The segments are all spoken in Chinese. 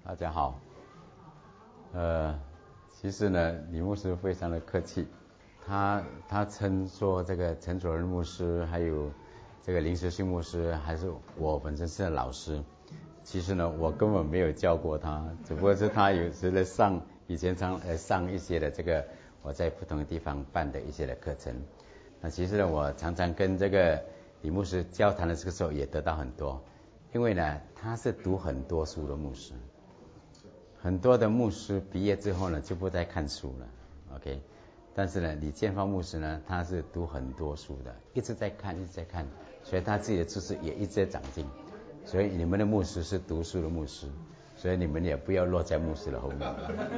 大家好。其实呢，李牧师非常的客气，他称说这个陈守仁牧师还有这个林时信牧师还是我本身是老师。其实呢，我根本没有教过他，只不过是他有时来上，以前常上一些的这个我在不同的地方办的一些的课程。那其实呢，我常常跟这个李牧师交谈的这个时候也得到很多，因为呢，他是读很多书的牧师。很多的牧师毕业之后呢，就不再看书了 ，OK。但是呢，李建芳牧师呢，他是读很多书的，一直在看，所以他自己的知识也一直在长进。所以你们的牧师是读书的牧师，所以你们也不要落在牧师的后面。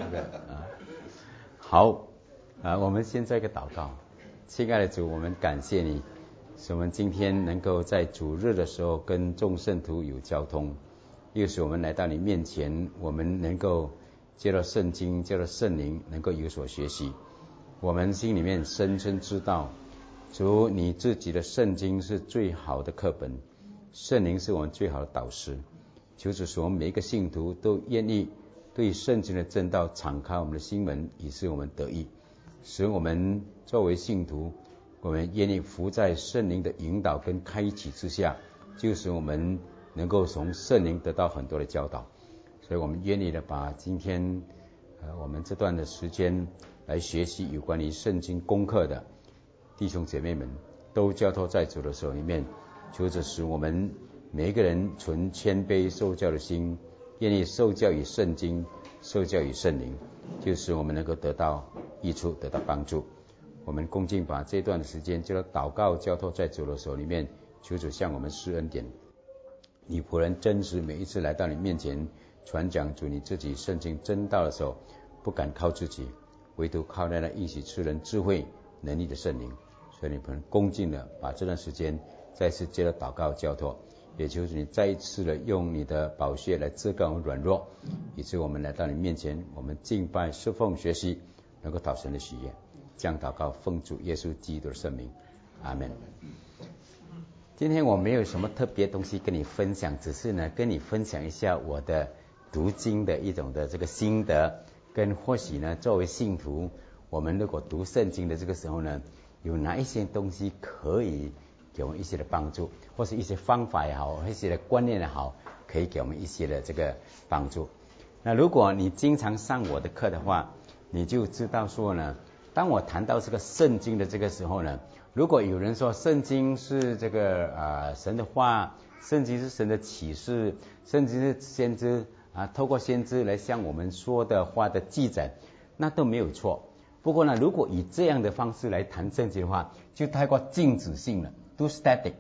好，我们先做一个祷告。亲爱的主，我们感谢你，使我们今天能够在主日的时候跟众圣徒有交通。又使我们来到你面前，我们能够借着圣经，借着圣灵，能够有所学习。我们心里面深深知道，主你自己的圣经是最好的课本，圣灵是我们最好的导师。求主使我们每一个信徒都愿意对圣经的正道敞开我们的心门，以使我们得益。使我们作为信徒，我们愿意服在圣灵的引导跟开启之下，就使我们能够从圣灵得到很多的教导。所以我们愿意的把今天我们这段的时间来学习有关于圣经功课的弟兄姐妹们都交托在主的手里面，求着使我们每一个人存谦卑受教的心，愿意受教于圣经，受教于圣灵，就使我们能够得到益处，得到帮助。我们恭敬把这段的时间就要祷告交托在主的手里面，求主向我们施恩典。你仆人真实每一次来到你面前传讲主你自己圣经真道的时候，不敢靠自己，唯独靠那一起赐人智慧能力的圣灵。所以你仆人恭敬的把这段时间再次接着祷告交托，也就是你再一次的用你的宝血来遮盖我们软弱，以致我们来到你面前，我们敬拜侍奉学习，能够讨神的喜悦。这样祷告奉主耶稣基督的圣名，阿们。今天我没有什么特别东西跟你分享，只是呢跟你分享一下我的读经的一种的这个心得，跟或许呢作为信徒，我们如果读圣经的这个时候呢，有哪一些东西可以给我们一些的帮助，或是一些方法也好，一些的观念也好，可以给我们一些的这个帮助。那如果你经常上我的课的话，你就知道说呢，当我谈到这个圣经的这个时候呢，如果有人说圣经是这个神的话，圣经是神的启示，圣经是先知透过先知来向我们说的话的记载，那都没有错。不过呢，如果以这样的方式来谈圣经的话，就太过静止性了 ，too static.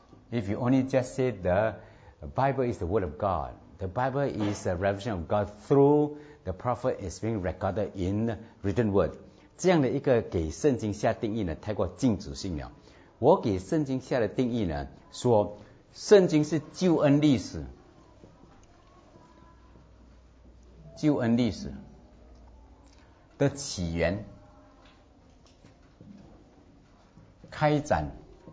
If you only just say the Bible is the word of God, the Bible is a revelation of God through the prophet is being recorded in written word.这样的一个给圣经下定义呢，太过静止性了。我给圣经下的定义呢，说圣经是救恩历史，救恩历史的起源、开展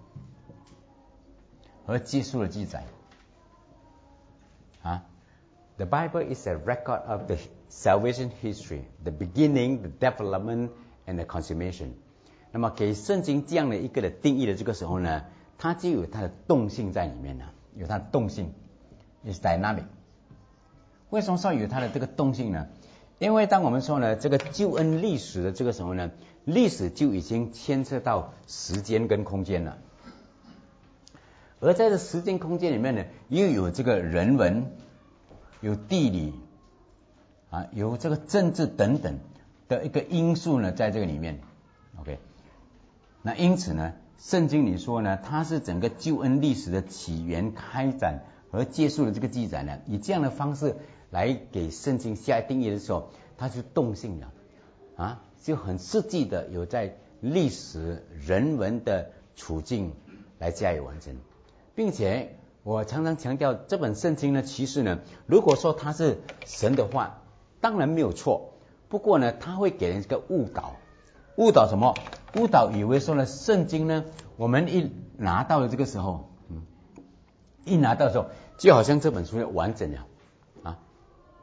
和结束的记载。The Bible is a record of the salvation history, the beginning, the development, and the consummation. 那么给圣经这样的一个的定义的这个时候呢，它就有它的动性在里面了，有它的动性 is dynamic。为什么说有它的这个动性呢？因为当我们说呢这个救恩历史的这个时候呢，历史就已经牵涉到时间跟空间了，而在这时间空间里面呢，又有这个人文，有地理有这个政治等等的一个因素呢，在这个里面 ，OK。那因此呢，圣经里说呢，它是整个救恩历史的起源、开展和结束的这个记载呢，以这样的方式来给圣经下定义的时候，它就动性了就很实际的有在历史人文的处境来加以完成，并且我常常强调，这本圣经呢，其实呢，如果说它是神的话，当然没有错。不过呢，它会给人一个误导，误导什么？误导以为说呢，圣经呢，我们一拿到了这个时候，一拿到的时候，就好像这本书完整了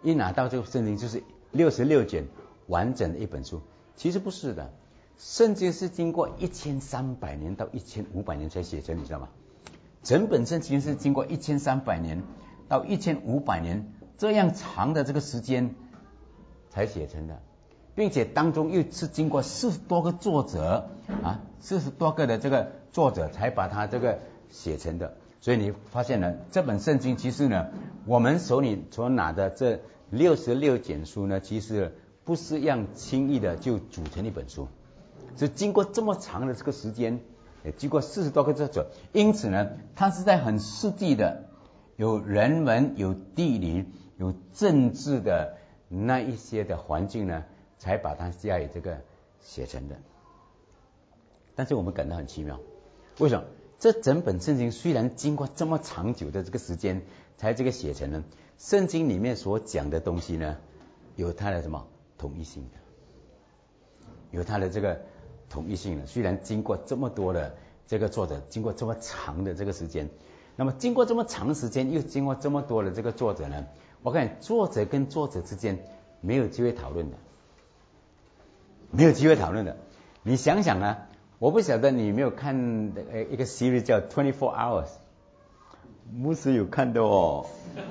一拿到这个圣经就是66卷完整的一本书，其实不是的。圣经是经过1300年到1500年才写成，你知道吗？整本圣经是经过1300年到1500年这样长的这个时间才写成的，并且当中又是经过40多个作者40多个的这个作者才把它这个写成的。所以你发现呢，这本圣经其实呢，我们手里所拿的这66卷书呢，其实不是样轻易的就组成一本书，是经过这么长的这个时间，也经过40多个作者，因此呢，它是在很实际的，有人文、有地理、有政治的那一些的环境呢，才把它加以这个写成的。但是我们感到很奇妙，为什么？这整本圣经虽然经过这么长久的这个时间才这个写成呢，圣经里面所讲的东西呢，有它的什么统一性的，有它的这个统一性的。虽然经过这么多的这个作者，经过这么长的这个时间，那么经过这么长的时间，又经过这么多的这个作者呢，我看作者跟作者之间没有机会讨论的，没有机会讨论的。你想想啊，我不晓得你有没有看一个 series 叫24 Hours， 牧师有看的哦。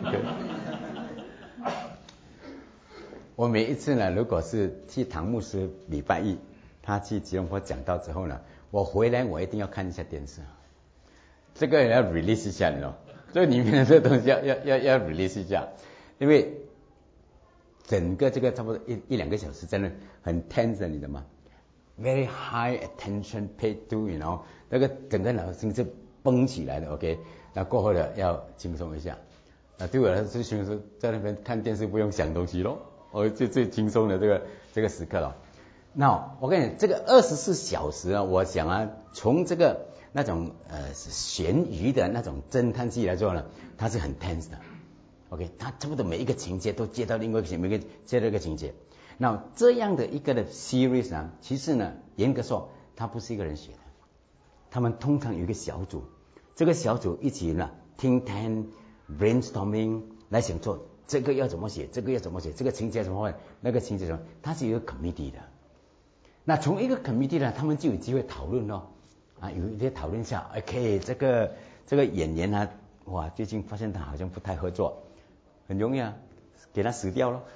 我每一次呢，如果是去唐牧师礼拜一他去吉隆坡讲道之后呢，我回来我一定要看一下电视，这个要 release 一下，你知道，这里面的这个东西要 release 一下，因为整个这个差不多一两个小时真的很 tense 的，你知道吗？Very high attention paid to， 那个整个脑筋是绷起来的 ，OK， 那过后的要轻松一下。对我来说，就是在那边看电视不用想东西咯，最轻松的这个时刻了。那我跟你这个24小时啊，我想啊，从这个那种悬疑的那种侦探戏来说呢，它是很 tense 的 ，OK， 它差不多每一个情节都接到另外一个每个接到一个情节。那这样的一个的 series 呢，其实呢，严格说，它不是一个人写的，他们通常有一个小组，这个小组一起呢听谈 brainstorming 来想做这个要怎么写，这个要怎么写，这个情节怎么办，那个情节怎么，它是有一个 committee 的。那从一个 committee 呢，他们就有机会讨论咯，有一些讨论一下 ，OK， 这个演员啊，哇，最近发现他好像不太合作，很容易啊，给他死掉咯。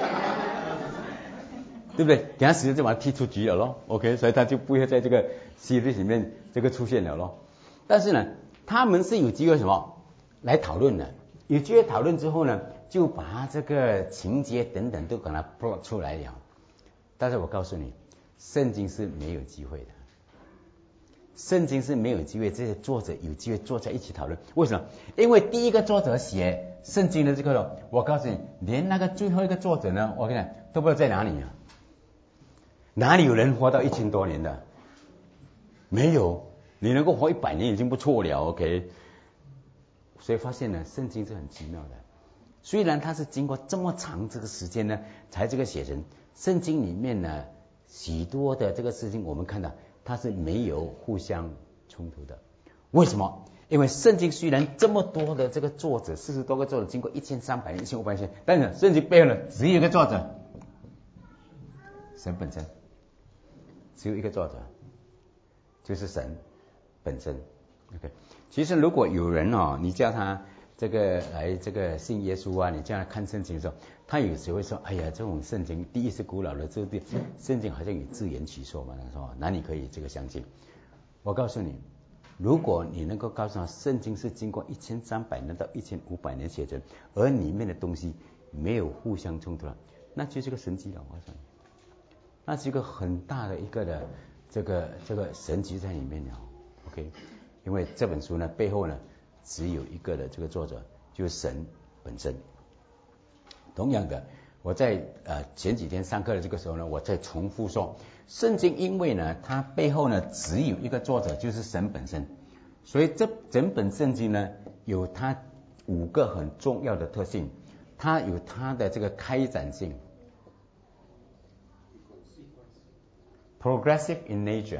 对不对？给他死了就把他踢出局了咯 ，OK， 所以他就不会在这个 series 里面这个出现了咯。但是呢，他们是有机会什么来讨论的，有机会讨论之后呢，就把这个情节等等都给它 plot 出来了。但是我告诉你，圣经是没有机会的，圣经是没有机会，这些作者有机会坐在一起讨论。为什么？因为第一个作者写圣经的这个，我告诉你，连那个最后一个作者呢，我跟你讲都不知道在哪里啊。哪里有人活到1000多年的？没有，你能够活100年已经不错了 ，OK。所以发现呢，圣经是很奇妙的。虽然它是经过这么长这个时间呢，才这个写成。圣经里面呢，许多的这个事情我们看到它是没有互相冲突的。为什么？因为圣经虽然这么多的这个作者，40多个作者，经过1300年、1500年，但是圣经背后呢，只有一个作者，神本身。只有一个作者，就是神本身。OK， 其实如果有人你叫他这个来这个信耶稣啊，你叫他看圣经的时候，他有时会说：“哎呀，这种圣经第一是古老的，圣经好像有自圆其说嘛。”他说：“哪里可以这个相信？”我告诉你，如果你能够告诉他，圣经是经过1300年到1500年写成，而里面的东西没有互相冲突了，那就是个神迹了。我告诉你。那是一个很大的一个的这个神奇在里面了 ，OK， 因为这本书呢背后呢只有一个的这个作者，就是神本身。同样的，我在前几天上课的这个时候呢，我在重复说，圣经因为呢它背后呢只有一个作者，就是神本身，所以这整本圣经呢有它5个很重要的特性，它有它的这个开展性。Progressive in nature.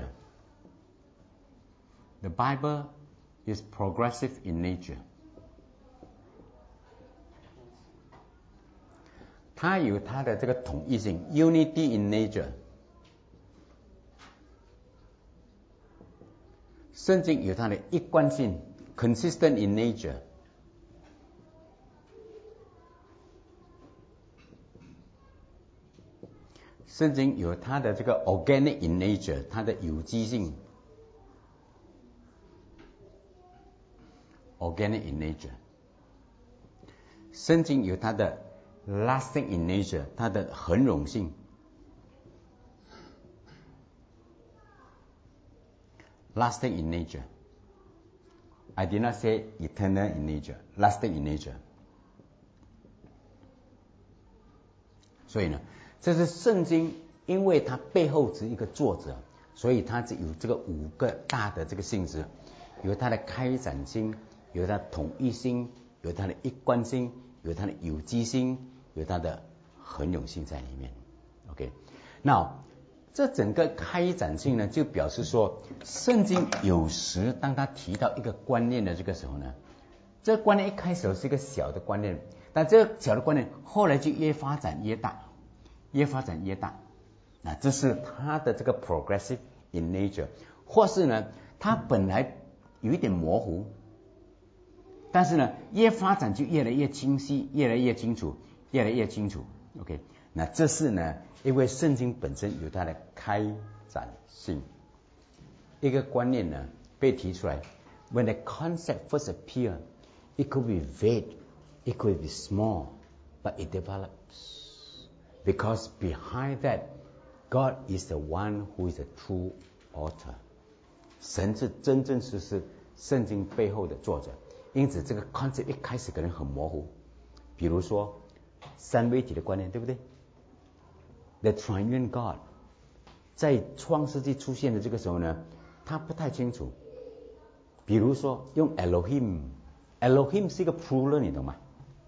The Bible is progressive in nature. 它有它的这个统一性 ，unity in nature。圣经有它的一贯性 ，consistent in nature。圣经有它的这个 organic in nature， 它的有机性 ，organic in nature。圣经有它的 lasting in nature， 它的恒永性。lasting in nature. I did not say eternal in nature. lasting in nature. 所以呢，这是圣经，因为它背后是一个作者，所以它有这个5个大的这个性质，有它的开展性，有它的统一性，有它的一贯性，有它的有机性，有它的恒永性在里面。OK， 那这整个开展性呢，就表示说，圣经有时当他提到一个观念的这个时候呢，这个观念一开始是一个小的观念，但这个小的观念后来就越发展越大，越发展越大。那这是它的这个 progressive in nature， 或是呢，它本来有一点模糊，但是呢，越发展就越来越清晰，越来越清楚，越来越清楚。OK。那这是呢，因为圣经本身有它的开展性，一个观念呢被提出来 ，when the concept first appear, it could be vague, it could be small, but it develops because behind that, God is the one who is the true author. 神是真正是圣经背后的作者，因此这个 concept 一开始可能很模糊，比如说三位一体的观念，对不对？The Triune God 在创世纪出现的这个时候呢，他不太清楚。比如说用 Elohim 是一个 plural， 你懂吗？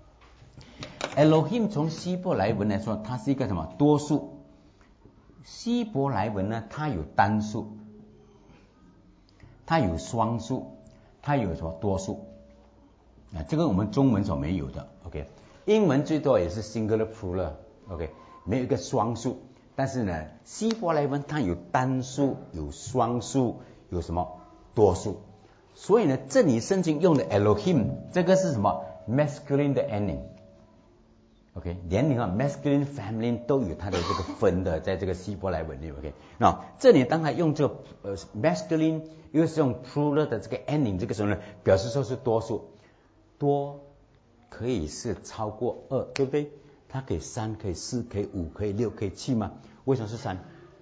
Elohim 从希伯来文来说，它是一个什么多数？希伯来文呢，它有单数，它有双数，它有什么多数？啊，这个我们中文所没有的。OK， 英文最多也是 singular plural。OK。没有一个双数，但是呢，希伯来文它有单数，有双数，有什么多数。所以呢，这里圣经用的 Elohim 这个是什么 masculine 的 ending。OK， 连你看 masculine feminine 都有它的这个分的，在这个希伯来文里。OK， 那这里当他用这个masculine 又是用 plural 的这个 ending， 这个时候呢，表示说是多数，多可以是超过2，对不对？它可以3，可以4，可以5，可以6，可以7吗？为什么是3？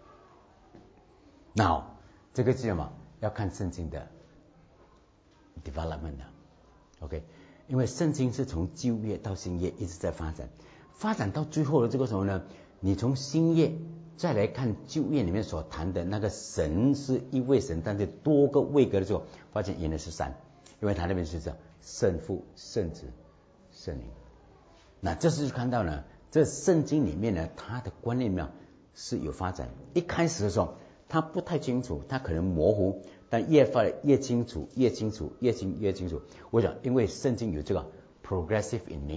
Now， 这个是什么？要看圣经的 development 的 OK， 因为圣经是从旧约到新约一直在发展，发展到最后的这个时候呢，你从新约再来看旧约里面所谈的那个神是一位神，但是多个位格的时候，发现原来是3，因为它那边是这圣父、圣子、圣灵。那这是看到呢，这圣经里面呢，它的观念呢是有发展。一开始的时候，它不太清楚，它可能模糊，但越发越清楚，越清楚，越清楚。我想，因为圣经有这个 progressive in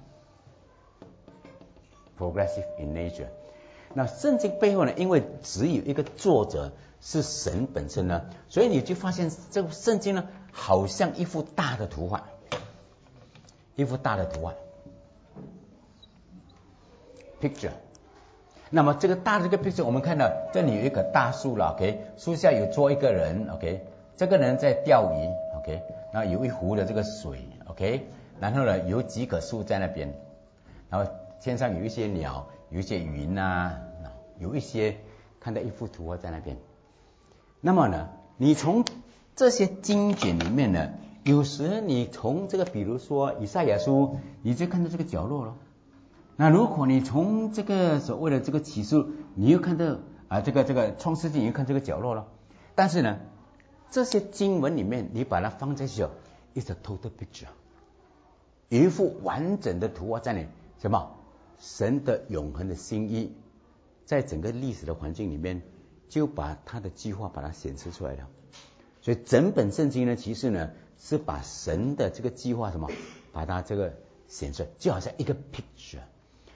nature，progressive in nature。那圣经背后呢，因为只有一个作者是神本身呢，所以你就发现这个圣经呢，好像一幅大的图画，一幅大的图画。picture， 那么这个大的这个 picture， 我们看到这里有一棵大树了 ，OK， 树下有坐一个人 ，OK， 这个人在钓鱼 ，OK， 然后有一壶的这个水 ，OK， 然后呢有几棵树在那边，然后天上有一些鸟，有一些云啊，有一些看到一幅图画在那边。那么呢，你从这些经卷里面呢，有时你从这个比如说以赛亚书，你就看到这个角落了。那如果你从这个所谓的这个启示，你又看到这个创世纪，你又看这个角落了。但是呢，这些经文里面，你把它放在一起 ，is a total picture， 有一幅完整的图画在那，什么？神的永恒的心意，在整个历史的环境里面，就把他的计划把它显示出来了。所以整本圣经呢，其实呢是把神的这个计划什么，把它这个显示，就好像一个 picture。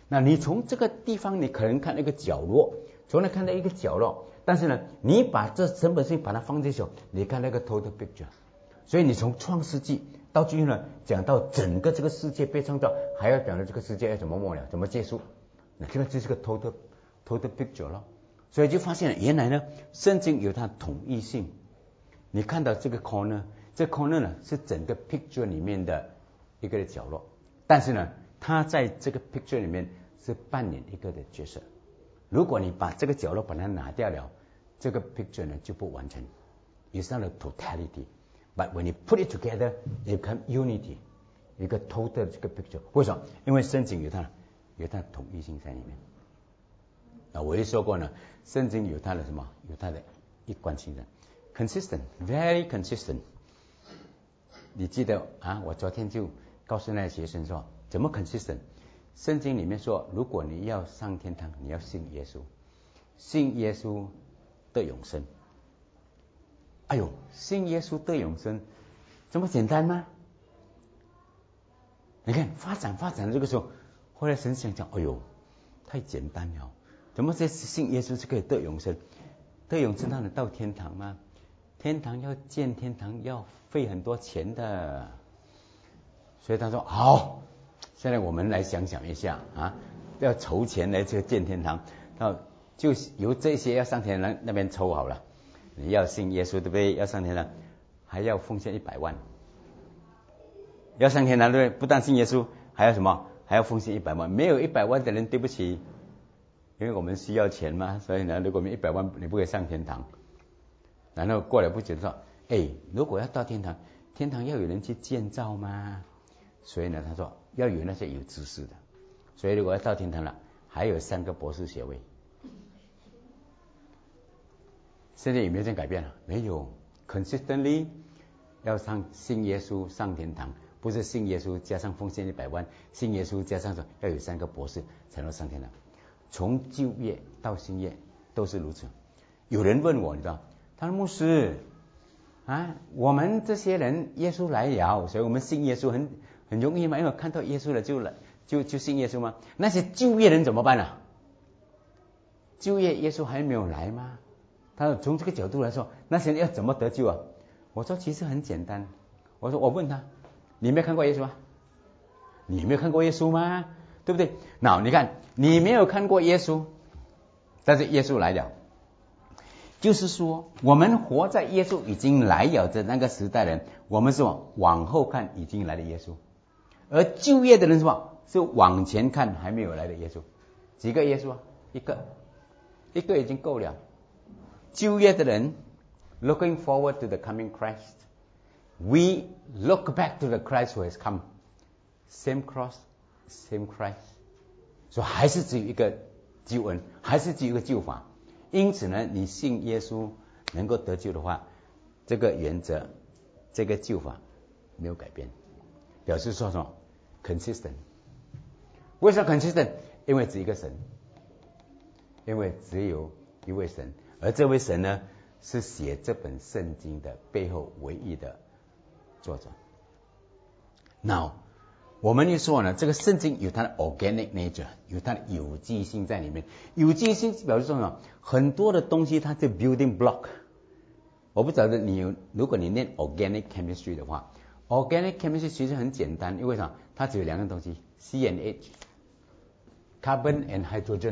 那你从这个地方，你可能看那个角落，从那看到一个角落，但是呢，你把这整本书把它放进去，你看那个 total picture。所以你从创世纪到最后呢，讲到整个这个世界被创造，还要讲到这个世界要怎么末了，怎么结束，那这个就是个 total picture 了。所以就发现原来呢，圣经有它统一性。你看到这个 corner， 这 corner 呢是整个 picture 里面的一个角落，但是呢，它在这个 picture 里面是扮演一个的角色。如果你把这个角落把它拿掉了，这个 picture 呢就不完成。It's not a totality, but when you put it together, it becomes unity， 一个 total 这个 picture。为什么？因为圣经有它统一性在里面。我也说过呢，圣经有它的什么？有它的一贯性的 ，consistent, very consistent。你记得啊？我昨天就告诉那些学生说，怎么 consistent？ 圣经里面说，如果你要上天堂，你要信耶稣，信耶稣得永生。哎呦，信耶稣得永生，这么简单吗？你看发展这个时候，后来神想讲，哎呦，太简单了。怎么这信耶稣就可以得永生？得永生，他能到天堂吗？天堂要建天堂要费很多钱的，所以他说好，现在我们来想想一下啊，要筹钱来这个建天堂，就由这些要上天堂那边抽好了。你要信耶稣对不对？要上天堂还要奉献100万，要上天堂对不对？不但信耶稣，还要什么？还要奉献100万。没有100万的人，对不起。因为我们需要钱嘛，所以呢，如果没100万，你不可以上天堂。然后过了不久说，如果要到天堂，天堂要有人去建造嘛，所以呢，他说要有那些有知识的。所以如果要到天堂了，还有3个博士学位。现在有没有这样改变了？没有 ，consistently 要信耶稣上天堂，不是信耶稣加上奉献100万，信耶稣加上说要有3个博士才能上天堂。从旧约到新约都是如此。有人问我，你知道，他说牧师啊，我们这些人耶稣来了，所以我们信耶稣很容易嘛，因为看到耶稣了就信耶稣吗？那些旧约人怎么办啊？旧约耶稣还没有来吗？他说从这个角度来说，那些人要怎么得救啊？我说其实很简单。我问他，你没有看过耶稣吗？你没有看过耶稣吗？对不对？那你看，你没有看过耶稣，但是耶稣来了，就是说我们活在耶稣已经来了的那个时代人，我们是往后看已经来的耶稣，而旧约的人是什么？是往前看还没有来的耶稣。几个耶稣啊？一个已经够了。旧约的人 looking forward to the coming Christ, we look back to the Christ who has come. Same cross, same Christ. 所以还是只有一个救恩，还是只有一个救法。因此呢，你信耶稣能够得救的话，这个原则，这个救法没有改变，表示说什么 consistent。为什么 consistent？ 因为只一个神，因为只有一位神，而这位神呢，是写这本圣经的背后唯一的作者。Now， 我们又说呢，这个圣经有它的 organic nature， 有它的有机性在里面。有机性表示说呢，很多的东西它是 building block。我不晓得如果你念 organic chemistry 的话 ，organic chemistry 其实很简单，因为啥？它只有2个东西 ，C and H，carbon and hydrogen。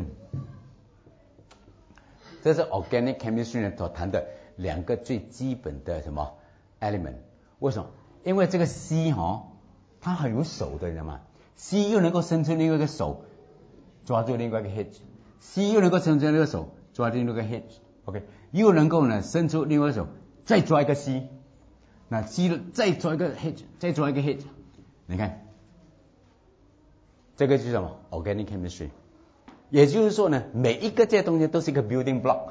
这是 organic chemistry 呢所谈的2个最基本的什么 element。为什么？因为这个 C 它很有手的，你知道吗 ？C 又能够伸出另外一个手抓住另外一个 H，C 又能够伸出另外一个手抓住另外一个 H，OK， 又能够呢伸出另外一个手再抓一个 C， 那 C 再抓一个 H， 再抓一个 H， 你看，这个就是什么 organic chemistry。也就是说呢，每一个这些东西都是一个 building block。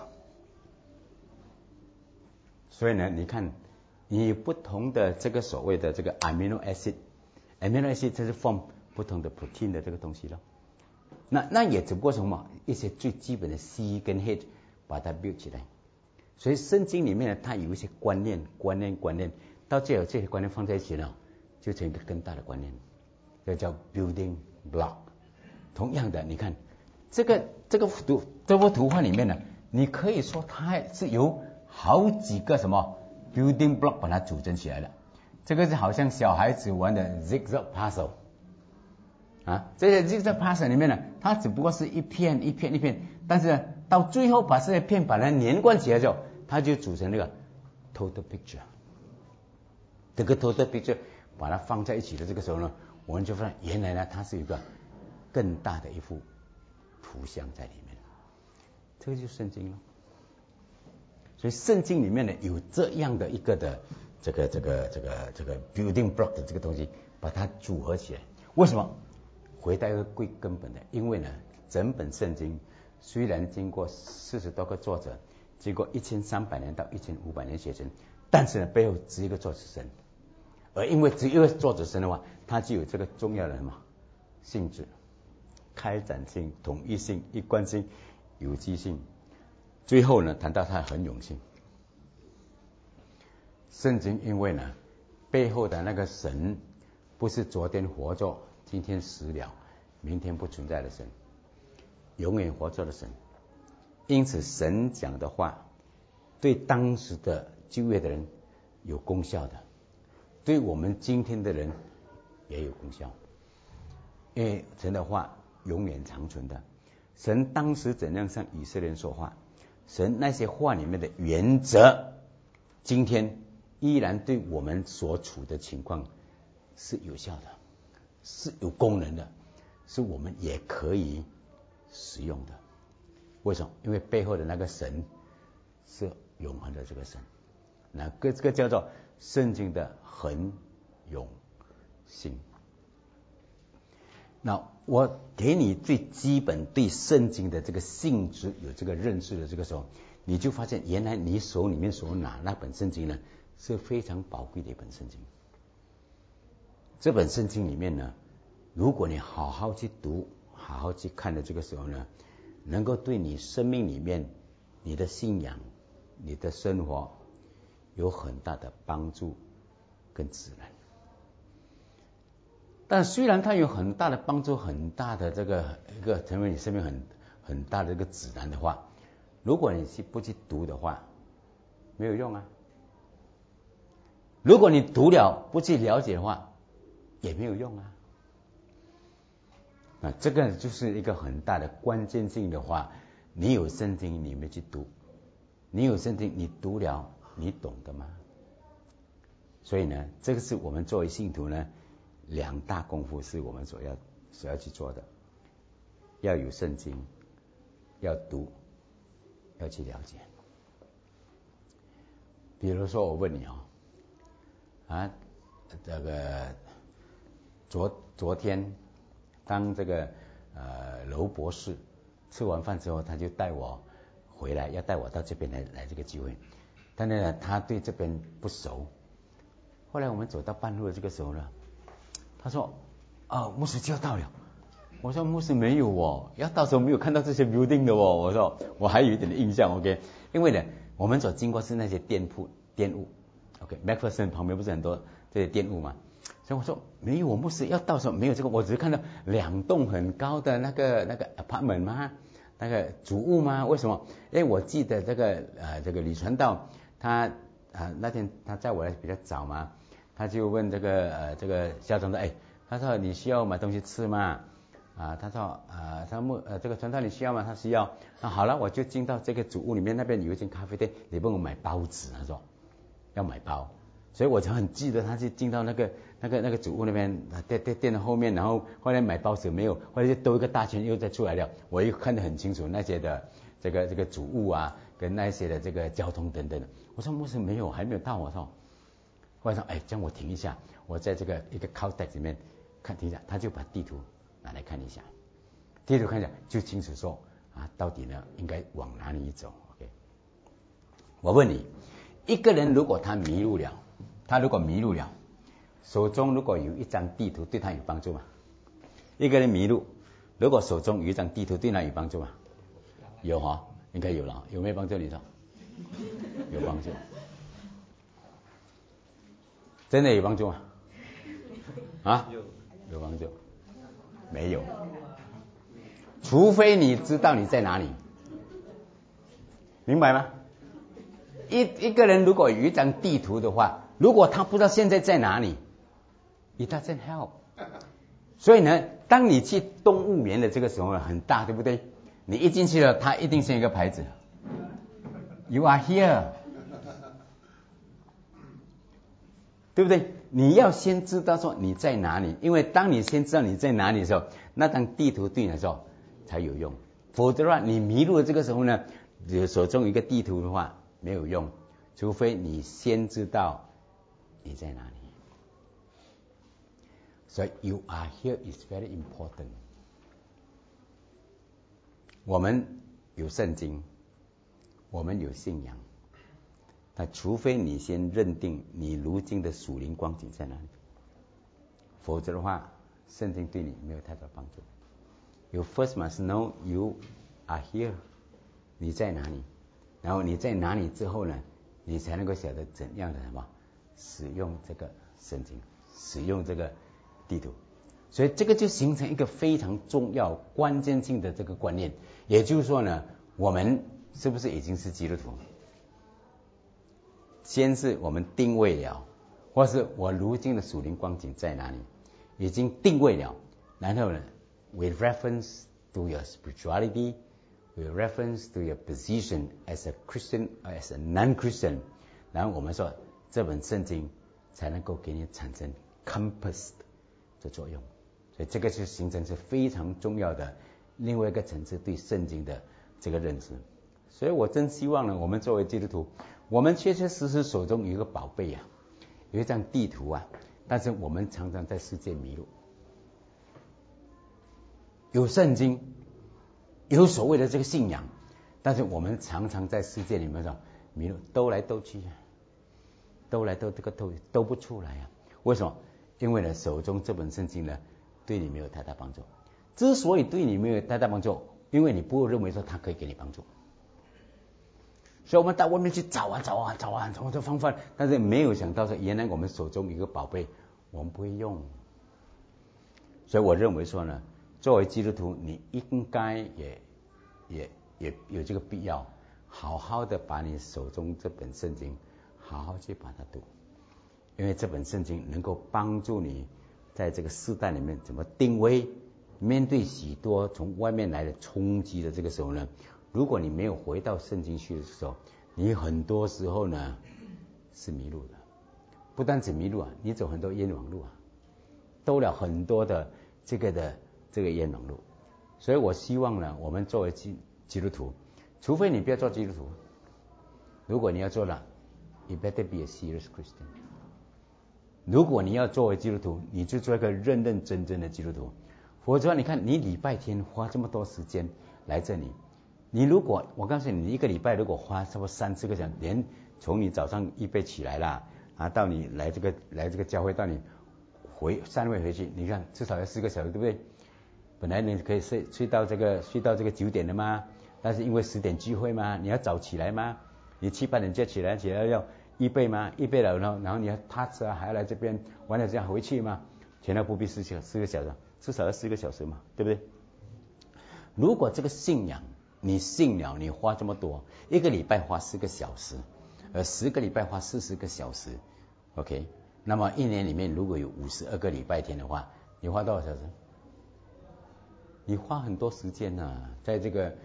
所以呢，你看，你有不同的这个所谓的这个 amino acid 这是 form 不同的 protein 的这个东西咯。那也只不过什么一些最基本的 C 跟 H 把它 build 起来。所以圣经里面呢，它有一些观念，到最后这些观念放在一起呢，就成一个更大的观念，这叫 building block。 同样的，你看这幅图画里面呢，你可以说它是由好几个什么 building block 把它组成起来的。这个是好像小孩子玩的 zigzag puzzle 啊，这些 zigzag puzzle 里面呢，它只不过是一片一片一片，但是呢，到最后把这些片把它连贯起来之后，它就组成那个 total picture。这个 total picture 把它放在一起的这个时候呢，我们就发现原来呢，它是一个更大的一幅图像在里面。这个就是圣经了。所以圣经里面呢，有这样的一个的这个 building block 的这个东西，把它组合起来。为什么？回到一个最根本的，因为呢，整本圣经虽然经过40多个作者，经过1300年到1500年写成，但是呢，背后只有一个作者神。而因为只有一个作者神的话，它具有这个重要的什么性质：开展性、统一性、一贯性、有机性。最后呢，谈到它的恒永性。圣经因为呢，背后的那个神不是昨天活着，今天死了，明天不存在的神，永远活着的神。因此，神讲的话对当时的旧约的人有功效的，对我们今天的人也有功效。因为神的话永远长存的。神当时怎样向以色列人说话，神那些话里面的原则，今天依然对我们所处的情况是有效的，是有功能的，是我们也可以使用的。为什么？因为背后的那个神是永恒的这个神，那这个叫做圣经的恒永性。那我给你最基本对圣经的这个性质有这个认识的这个时候，你就发现原来你手里面所拿那本圣经呢，是非常宝贵的一本圣经。这本圣经里面呢，如果你好好去读、好好去看的这个时候呢，能够对你生命里面、你的信仰、你的生活有很大的帮助跟指南。但虽然它有很大的帮助、很大的这个一个成为你生命很大的一个指南的话，如果你不去读的话，没有用啊。如果你读了不去了解的话，也没有用啊。这个就是一个很大的关键性的话，你有圣经你没去读，你有圣经你读了你懂的吗？所以呢，这个是我们作为信徒呢，两大功夫是我们所要去做的，要有圣经，要读，要去了解。比如说我问你这个昨天当这个娄博士吃完饭之后，他就带我回来，要带我到这边来这个聚会，但是呢，他对这边不熟。后来我们走到半路的这个时候呢，他说牧师就要到了。我说牧师没有要到时候没有看到这些 building 的我说我还有一点的印象 OK， 因为呢我们所经过是那些店务 OK， MacPherson 旁边不是很多这些店务嘛，所以我说没有，牧师要到时候没有这个，我只是看到2栋很高的那个 apartment 吗？那个主屋吗？为什么？因为我记得这个李传道他那天他载我来比较早嘛，他就问这个校长说，他说你需要买东西吃吗？他说这个传道你需要吗？他需要。好了，我就进到这个主屋里面，那边有一间咖啡店，你帮我买包子。他说要买包，所以我就很记得他就进到那个主屋那边店的后面，然后后来买包子没有，后来就兜一个大圈又再出来了。我又看得很清楚那些的这个主屋跟那些的这个交通等等的。我说牧师没有，还没有到。我说后来说这样我停一下，我在这个一个 Caltex 里面停一下，他就把地图拿来看一下，地图看一下就清楚说到底呢应该往哪里走。 OK， 我问你，一个人如果他迷路了，手中如果有一张地图，对他有帮助吗？一个人迷路，如果手中有一张地图，对他有帮助吗？有应该有了。有没有帮助？你说有帮助，真的有帮助吗？有帮助？没有。 除非你知道你在哪里，明白吗？一个人如果有一张地图的话，如果他不知道现在在哪里 ，it doesn't help。所以呢，当你去动物园的这个时候呢，很大，对不对？你一进去了，它一定是一个牌子 ，You are here， 对不对？你要先知道说你在哪里，因为当你先知道你在哪里的时候，那张地图对你来说才有用。否则的话，你迷路的这个时候呢，手中有一个地图的话没有用，除非你先知道你在哪里。所以 you are here is very important。我们有圣经，我们有信仰，但除非你先认定你如今的属灵光景在哪里，否则的话，圣经对你没有太大帮助。You first must know you are here， 你在哪里？然后你在哪里之后呢，你才能够晓得怎样的什么使用这个圣经，使用这个地图。所以这个就形成一个非常重要关键性的这个观念，也就是说呢，我们是不是已经是基督徒？先是我们定位了，或是我如今的属灵光景在哪里，已经定位了，然后呢 with reference to your spirituality, with reference to your position as a Christian or as a non-Christian， 然后我们说这本圣经才能够给你产生 compass 的作用。所以这个就形成是非常重要的另外一个层次对圣经的这个认知。所以我真希望呢，我们作为基督徒，我们确确实实手中有一个宝贝啊，有一张地图啊，但是我们常常在世界迷路。有圣经，有所谓的这个信仰，但是我们常常在世界里面上迷路，兜来兜去，兜来兜这个兜不出来啊。为什么？因为呢，手中这本圣经呢，对你没有太大帮助。之所以对你没有太大帮助，因为你不认为说它可以给你帮助。所以我们到外面去找这方法，但是没有想到说，原来我们手中有一个宝贝，我们不会用。所以我认为说呢，作为基督徒，你应该也有这个必要，好好的把你手中这本圣经，好好去把它读，因为这本圣经能够帮助你在这个世代里面怎么定位，面对许多从外面来的冲击的这个时候呢，如果你没有回到圣经去的时候，你很多时候呢是迷路的。不单止迷路啊，你走很多冤枉路啊，兜了很多的这个冤枉路。所以我希望呢，我们作为基督徒，除非你不要做基督徒，如果你要做了 ，you better be a serious Christian。如果你要作为基督徒，你就做一个认认真真的基督徒。否则你看，你礼拜天花这么多时间来这里，你如果我告诉你，你一个礼拜如果花差不多3-4个小时，连从你早上预备起来啦，到你来这个教会，到你散会回去，你看至少要4个小时，对不对？本来你可以睡到这个9点了吗？但是因为10点聚会嘛，你要早起来吗？你7-8点就起来要预备吗？预备了然后你要踏车还要来这边完了这样回去吗？全都不必4个小时，至少要4个小时嘛，对不对？如果这个信仰你信了，你花这么多，一个礼拜花4个小时，10个礼拜花40个小时 ，OK， 那么一年里面如果有52个礼拜天的话，你花多少小时？你花很多时间啊，在这个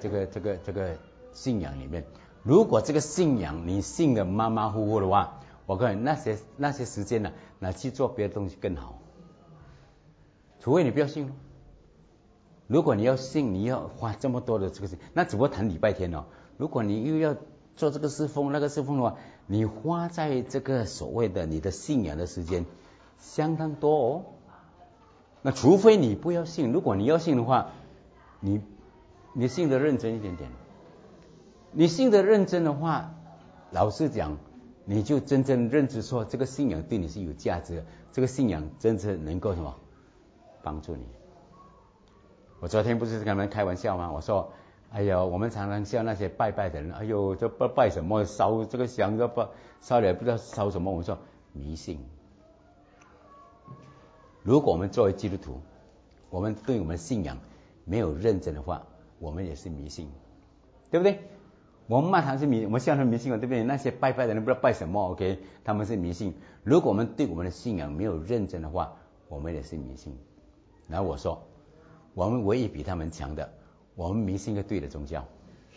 信仰里面。如果这个信仰你信的马马虎虎的话，我告诉你，那些时间呢，拿去做别的东西更好。除非你不要信了。如果你要信，你要花这么多的这个事，那只不过谈礼拜天哦。如果你又要做这个侍奉那个侍奉的话，你花在这个所谓的你的信仰的时间相当多哦。那除非你不要信，如果你要信的话，你信得认真一点点。你信得认真的话，老实讲，你就真正认知说这个信仰对你是有价值的，这个信仰真正能够什么帮助你。我昨天不是跟他们开玩笑吗？我说，哎呀，我们常常笑那些拜拜的人，哎呦，这拜什么，烧这个香，这不烧了不知道烧什么。我说迷信。如果我们作为基督徒，我们对我们信仰没有认真的话，我们也是迷信，对不对？我们骂他是迷，我们笑他迷信，对不对？那些拜拜的人不知道拜什么 ，OK， 他们是迷信。如果我们对我们的信仰没有认真的话，我们也是迷信。然后我说，我们唯一比他们强的，我们迷信一个对的宗教，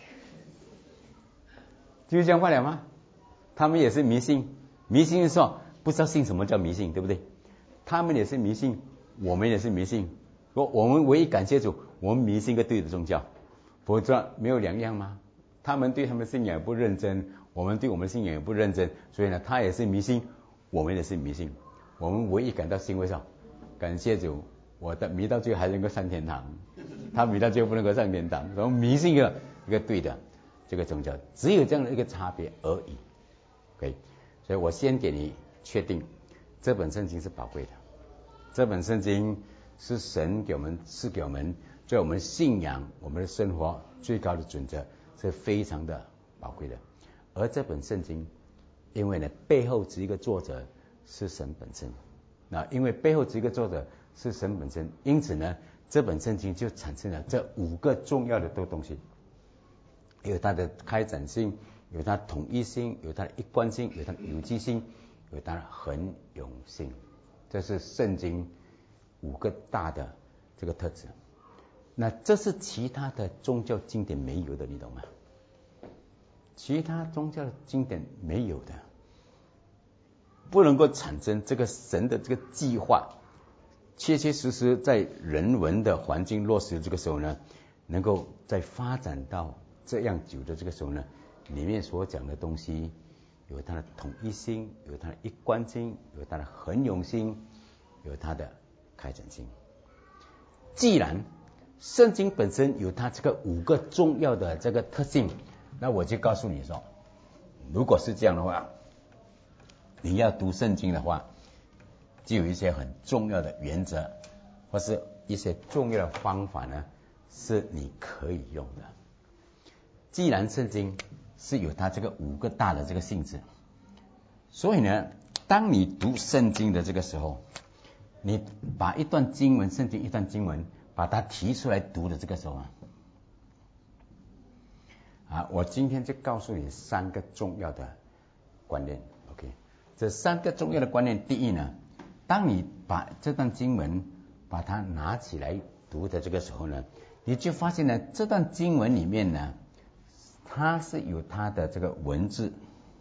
就是这样罢了吗？他们也是迷信，迷信的时候不知道信什么叫迷信，对不对？他们也是迷信，我们也是迷信。我们唯一感谢主，我们迷信一个对的宗教，否则没有两样吗？他们对他们信仰也不认真，我们对我们信仰也不认真，所以呢，他也是迷信，我们也是迷信。我们唯一感到欣慰上，感谢主，我的迷到最后还能够上天堂，他迷到最后不能够上天堂。然后迷信一个对的这个宗教，只有这样的一个差别而已。OK， 所以我先给你确定，这本圣经是宝贵的，这本圣经是神给我们赐给我们，在我们信仰我们的生活最高的准则，是非常的宝贵的。而这本圣经，因为呢背后只一个作者是神本身，那因为背后只一个作者是神本身，因此呢这本圣经就产生了这5个重要的东西，有它的开展性，有它的统一性，有它的一贯性，有它的有机性，有它的恒永性。这是圣经5个大的这个特质。那这是其他的宗教经典没有的，你懂吗？其他宗教的经典没有的，不能够产生这个神的这个计划，切切实实在人文的环境落实的这个时候呢，能够在发展到这样久的这个时候呢，里面所讲的东西有它的统一性，有它的一贯性，有它的恒永性，有它的开展性。既然圣经本身有它这个5个重要的这个特性，那我就告诉你说，如果是这样的话，你要读圣经的话，就有一些很重要的原则，或是一些重要的方法呢，是你可以用的。既然圣经是有它这个5个大的这个性质，所以呢，当你读圣经的这个时候，你把一段经文，圣经一段经文，把它提出来读的这个时候我今天就告诉你3个重要的观念。 OK， 这3个重要的观念，第一呢，当你把这段经文把它拿起来读的这个时候呢，你就发现呢，这段经文里面呢，它是有它的这个文字，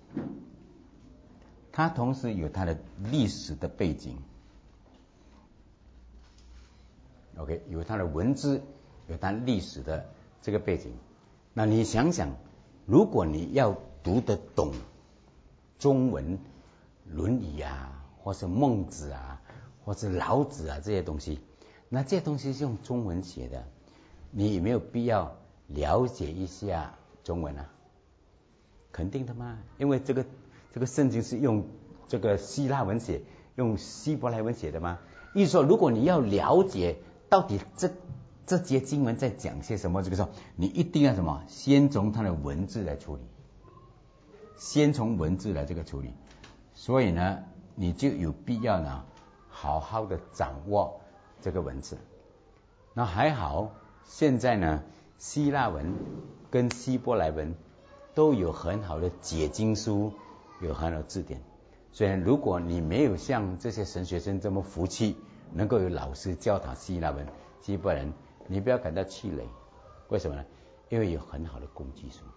它同时有它的历史的背景。OK， 有它的文字，有它历史的这个背景。那你想想，如果你要读得懂中文，论语或是孟子或是老子这些东西，那这些东西是用中文写的，你有没有必要了解一下中文肯定的嘛，因为这个圣经是用这个希腊文写，用希伯来文写的嘛。意思说，如果你要了解到底这节经文在讲些什么，这个时候你一定要什么？先从它的文字来处理，先从文字来这个处理。所以呢，你就有必要呢，好好的掌握这个文字。那还好，现在呢，希腊文跟希伯来文都有很好的解经书，有很好的字典。所以如果你没有像这些神学生这么福气，能够有老师教他希腊文、希伯来文，你不要感到气馁。为什么呢？因为有很好的工具书。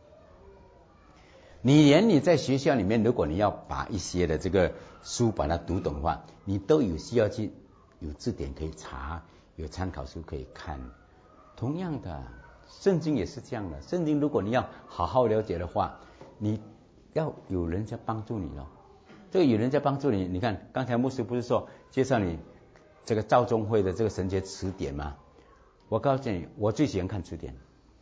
你在学校里面，如果你要把一些的这个书把它读懂的话，你都有需要去有字典可以查，有参考书可以看。同样的，圣经也是这样的。圣经如果你要好好了解的话，你要有人家帮助你咯。这个有人家帮助你，你看刚才牧师不是说介绍你这个赵宗会的这个神学词典吗？我告诉你，我最喜欢看词典。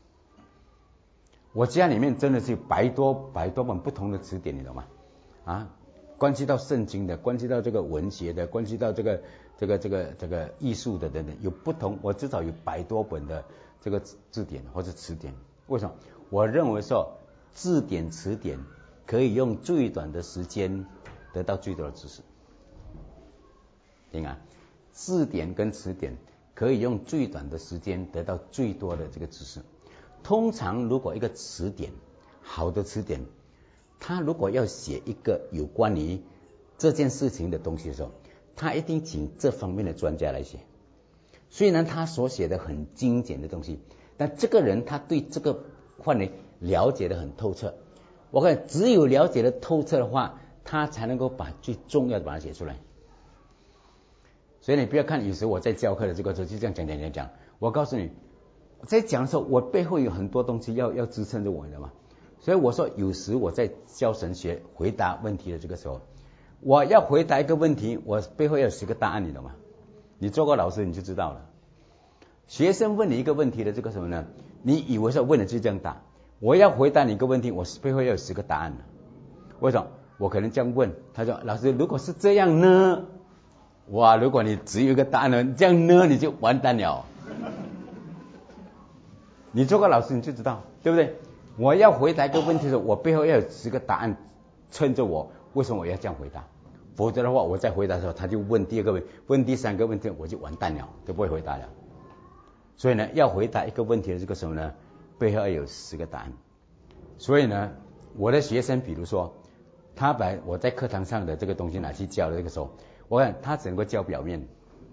我家里面真的是百多本不同的词典，你懂吗？关系到圣经的，关系到这个文学的，关系到这个艺术的等等，有不同，我至少有100多本的这个字典或者词典。为什么？我认为说字典词典可以用最短的时间得到最多的知识。听字典跟词典可以用最短的时间得到最多的这个知识。通常如果一个词典，好的词典，他如果要写一个有关于这件事情的东西的时候，他一定请这方面的专家来写。虽然他所写的很精简的东西，但这个人他对这个范围了解的很透彻。我看只有了解的透彻的话，他才能够把最重要的把它写出来。所以你不要看有时我在教课的这个时候就这样讲，我告诉你，在讲的时候我背后有很多东西要支撑着我的嘛。所以我说有时我在教神学回答问题的这个时候，我要回答一个问题，我背后要有10个答案，你懂吗？你做过老师你就知道了。学生问你一个问题的这个什么呢？你以为是问的就这样答，我要回答你一个问题，我背后要有10个答案的。为什么？我可能这样问，他说老师如果是这样呢？哇，如果你只有一个答案呢，这样呢你就完蛋了。你做过老师你就知道，对不对？我要回答一个问题的时候，我背后要有10个答案撑着我，为什么我要这样回答？否则的话，我在回答的时候，他就问第2个问题，问第3个问题，我就完蛋了，就不会回答了。所以呢，要回答一个问题的这个时候呢，背后要有10个答案。所以呢，我的学生，比如说他把我在课堂上的这个东西拿去教的这个时候，我看他只能够教表面，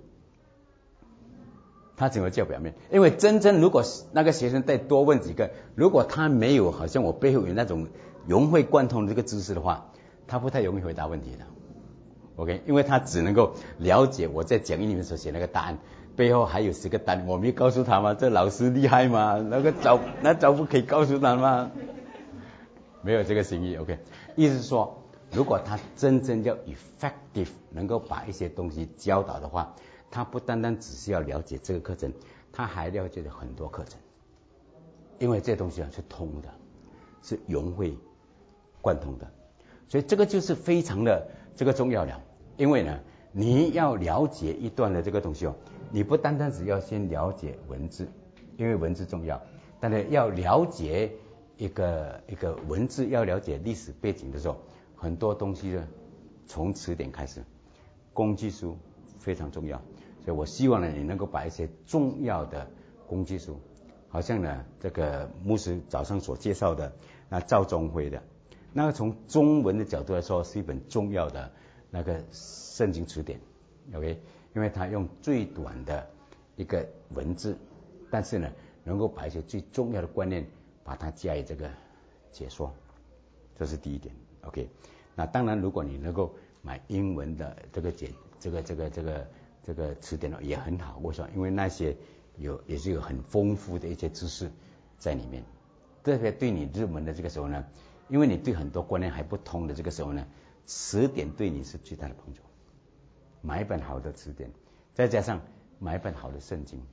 因为真正如果那个学生再多问几个，如果他没有好像我背后有那种融会贯通的这个知识的话，他不太容易回答问题的。OK， 因为他只能够了解我在讲义里面所写那个答案，背后还有10个答案，我没告诉他吗？这老师厉害吗？那早不可以告诉他吗？没有这个心意。OK， 意思是说，如果他真正要 effective 能够把一些东西教导的话，他不单单只是要了解这个课程，他还了解很多课程，因为这东西是通的，是融会贯通的，所以这个就是非常的这个重要了。因为呢，你要了解一段的这个东西你不单单只要先了解文字，因为文字重要，但是要了解一个文字，要了解历史背景的时候，很多东西呢从词典开始，工具书非常重要。所以我希望呢，你能够把一些重要的工具书，好像呢这个牧师早上所介绍的那赵宗辉的，那个从中文的角度来说是一本重要的那个圣经词典 ，OK， 因为它用最短的一个文字，但是呢能够把一些最重要的观念把它加以这个解说，这是第一点 ，OK。那当然，如果你能够买英文的这个这个词典也很好，为什么？因为那些也是有很丰富的一些知识在里面，特别对你入门的这个时候呢，因为你对很多观念还不通的这个时候呢，词典对你是最大的帮助。买一本好的词典，再加上买一本好的圣经。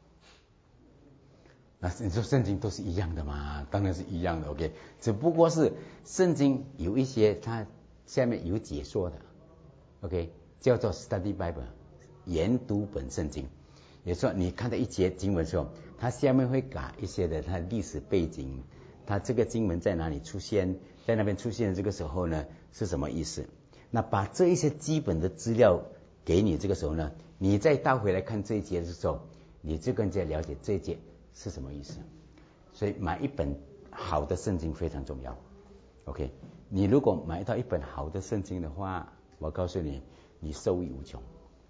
那你说圣经都是一样的嘛？当然是一样的 ，OK。只不过是圣经有一些它下面有解说的 ，OK， 叫做 Study Bible。研读本圣经，也说你看到一节经文的时候，它下面会改一些的它的历史背景，它这个经文在哪里出现，在那边出现的这个时候呢是什么意思？那把这一些基本的资料给你，这个时候呢，你再倒回来看这一节的时候，你就更加了解这一节是什么意思。所以买一本好的圣经非常重要 ，OK。你如果买到一本好的圣经的话，我告诉你，你受益无穷。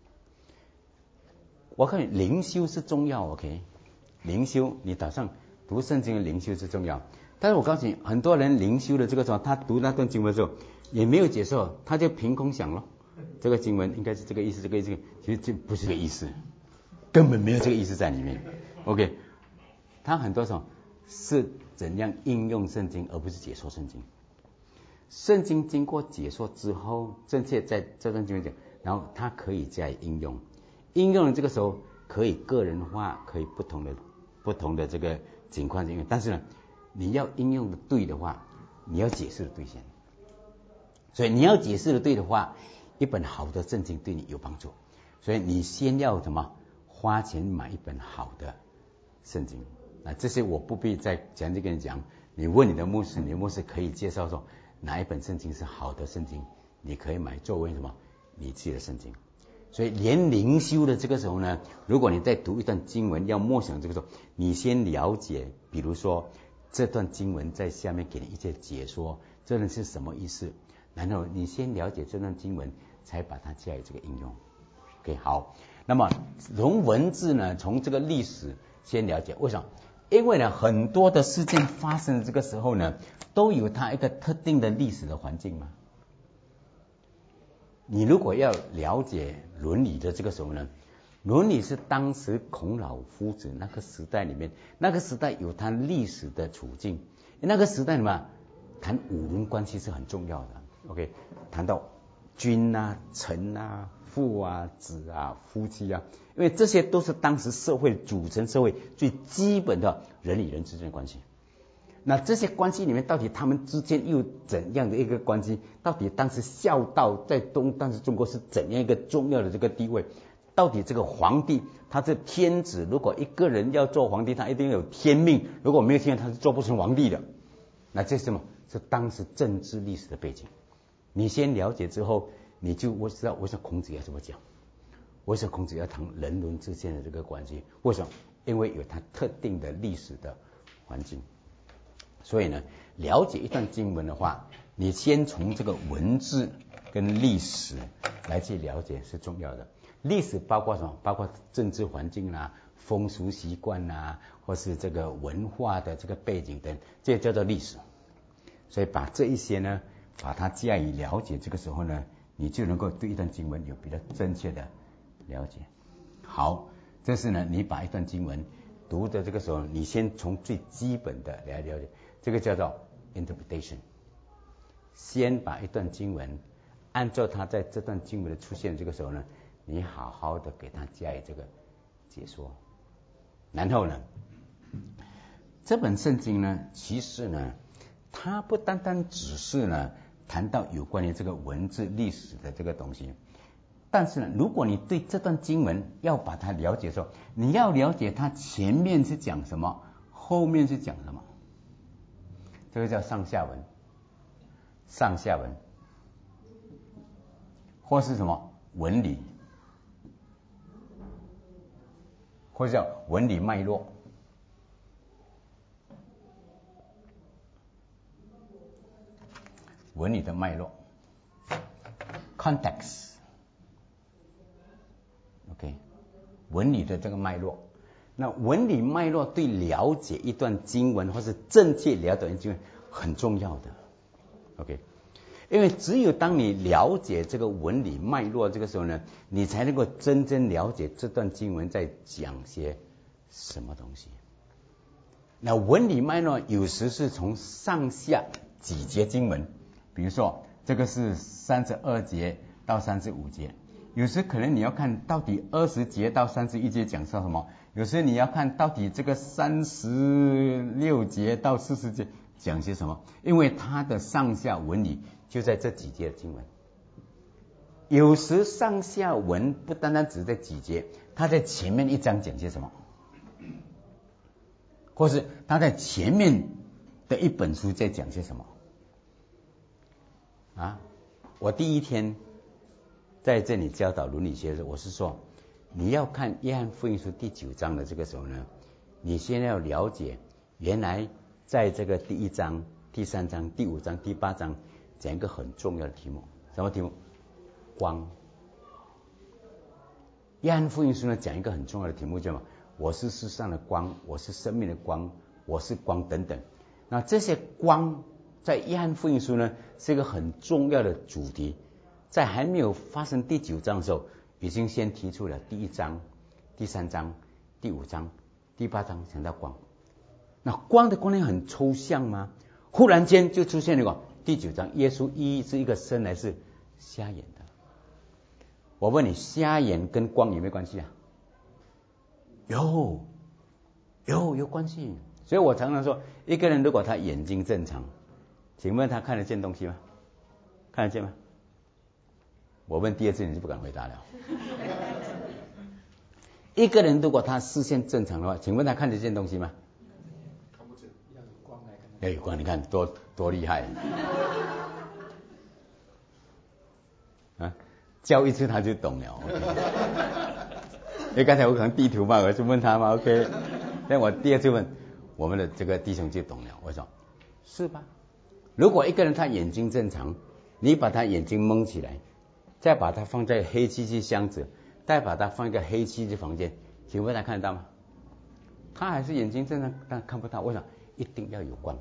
我看灵修是重要 ，OK， 灵修你打上读圣经的灵修是重要，但是我告诉你，很多人灵修的这个时候，他读那段经文的时候也没有解释，他就凭空想了，这个经文应该是这个意思，这个意思，其实这不是这个意思，根本没有这个意思在里面 ，OK， 他很多时候是怎样应用圣经，而不是解说圣经。圣经经过解说之后，正确在这段经文讲，然后它可以加以应用。应用的这个时候可以个人化，可以不同的这个情况应用，但是呢，你要应用的对的话，你要解释的对先。所以你要解释的对的话，一本好的圣经对你有帮助。所以你先要什么？花钱买一本好的圣经。那这些我不必再详细跟你讲。你问你的牧师，你的牧师可以介绍说哪一本圣经是好的圣经，你可以买作为什么？你自己的圣经。 所以连灵修的这个时候呢，如果你在读一段经文要默想这个时候，你先了解，比如说这段经文在下面给你一些解说，这人是什么意思，然后你先了解这段经文，才把它加以这个应用。OK， 好，那么从文字呢，从这个历史先了解，为什么？因为呢，很多的事件发生的这个时候呢，都有它一个特定的历史的环境嘛。你如果要了解伦理的这个时候呢，伦理是当时孔老夫子那个时代里面，那个时代有它历史的处境，那个时代里面谈五伦关系是很重要的。OK， 谈到君啊、臣啊、父啊、子啊、夫妻啊，因为这些都是当时社会组成社会最基本的人与人之间的关系。那这些关系里面，到底他们之间又怎样的一个关系？到底当时孝道在当时中国是怎样一个重要的这个地位？到底这个皇帝他是天子，如果一个人要做皇帝，他一定要有天命，如果没有天命，他是做不成皇帝的。那这是什么？是当时政治历史的背景。你先了解之后，你就我知道为什么孔子要这么讲，为什么孔子要谈人伦之间的这个关系？为什么？因为有他特定的历史的环境。所以呢，了解一段经文的话，你先从这个文字跟历史来去了解是重要的。历史包括什么？包括政治环境啦、风俗习惯啦，或是这个文化的这个背景等，这叫做历史。所以把这一些呢，把它加以了解，这个时候呢，你就能够对一段经文有比较正确的了解。好，这是呢，你把一段经文读的这个时候，你先从最基本的来了解。这个叫做 interpretation， 先把一段经文按照它在这段经文的出现这个时候呢，你好好的给它加以这个解说。然后呢，这本圣经呢，其实呢，它不单单只是呢谈到有关于这个文字历史的这个东西，但是呢，如果你对这段经文要把它了解的时候，你要了解它前面是讲什么，后面是讲什么。这个叫上下文，上下文，或是什么文理，或者叫文理脉络。文理的脉络 ，context， OK， 文理的这个脉络。那文理脉络对了解一段经文或是正确了解一段经文很重要的 ，OK， 因为只有当你了解这个文理脉络这个时候呢，你才能够真正了解这段经文在讲些什么东西。那文理脉络有时是从上下几节经文，比如说这个是32节到35节，有时可能你要看到底20节到31节讲到什么。有时你要看到底这个36节到40节讲些什么，因为它的上下文理就在这几节的经文。有时上下文不单单只在几节，它在前面一章讲些什么，或是它在前面的一本书在讲些什么。我第一天在这里教导伦理学的时候，我是说你要看约翰福音书第9章的这个时候呢，你先要了解原来在这个第1章、第3章、第5章、第8章讲一个很重要的题目，什么题目？光。约翰福音书呢讲一个很重要的题目，叫什么？我是世上的光，我是生命的光，我是光等等。那这些光在约翰福音书呢是一个很重要的主题，在还没有发生第9章的时候，已经先提出了第1章、第3章、第5章、第8章讲到光。那光的观念很抽象吗？忽然间就出现了一个第9章，耶稣是一个生来是瞎眼的。我问你，瞎眼跟光有没有关系啊？有关系。所以我常常说，一个人如果他眼睛正常，请问他看得见东西吗？看得见吗？我问第2次你就不敢回答了。一个人如果他视线正常的话，请问他看得见东西吗？ 看不见，要有光来看得见。 有光，你看多厉害啊！ 教一次他就懂了。因为刚才我可能地图嘛，我就问他嘛 ，OK。但我第二次问我们的这个弟兄就懂了，我说是吧？如果一个人他眼睛正常，你把他眼睛蒙起来，再把他放在黑漆漆箱子，再把他放一个黑漆漆房间，请问他看得到吗？他还是眼睛正常，但看不到。为什么？一定要有光，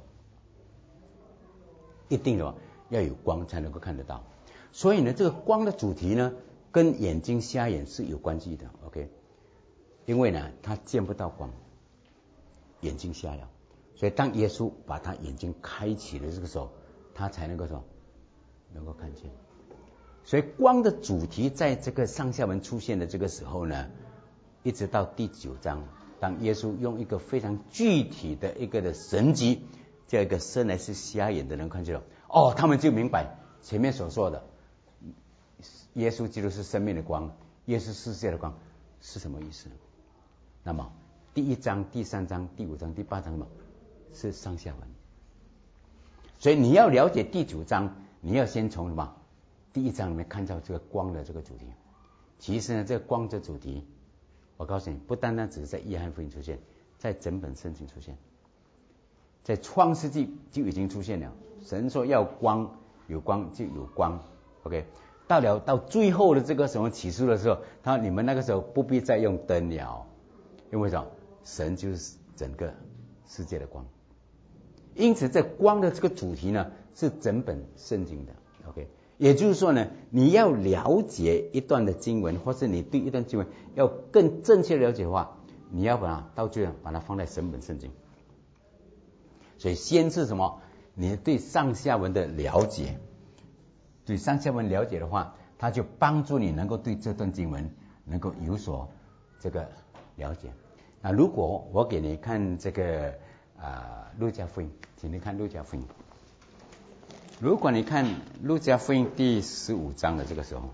一定要有光才能够看得到。所以呢，这个光的主题呢，跟眼睛瞎眼是有关系的 ，OK？ 因为呢，他见不到光，眼睛瞎了，所以当耶稣把他眼睛开启的这个时候，他才能够能够看见。所以光的主题在这个上下文出现的这个时候呢，一直到第9章，当耶稣用一个非常具体的一个的神迹，叫一个生来是瞎眼的人看见了，哦，他们就明白前面所说的耶稣基督是生命的光，耶稣是世界的光是什么意思。那么第1章、第3章、第5章、第8章什么是上下文。所以你要了解第9章，你要先从什么第1章里面看到这个光的这个主题。其实呢，这个光的主题，我告诉你，不单单只是在约翰福音出现，在整本圣经出现，在创世纪就已经出现了。神说要光，有光就有光 ，OK。到最后的这个什么启示的时候，他说你们那个时候不必再用灯了，因为什么？神就是整个世界的光。因此这光的这个主题呢，是整本圣经的 ，OK。也就是说呢，你要了解一段的经文，或是你对一段经文要更正确了解的话，你要把它到最后把它放在整本圣经。所以先是什么？你对上下文的了解。对上下文了解的话，它就帮助你能够对这段经文能够有所这个了解。那如果我给你看这个路加福音，请你看路加福音。如果你看路加福音第15章的这个时候，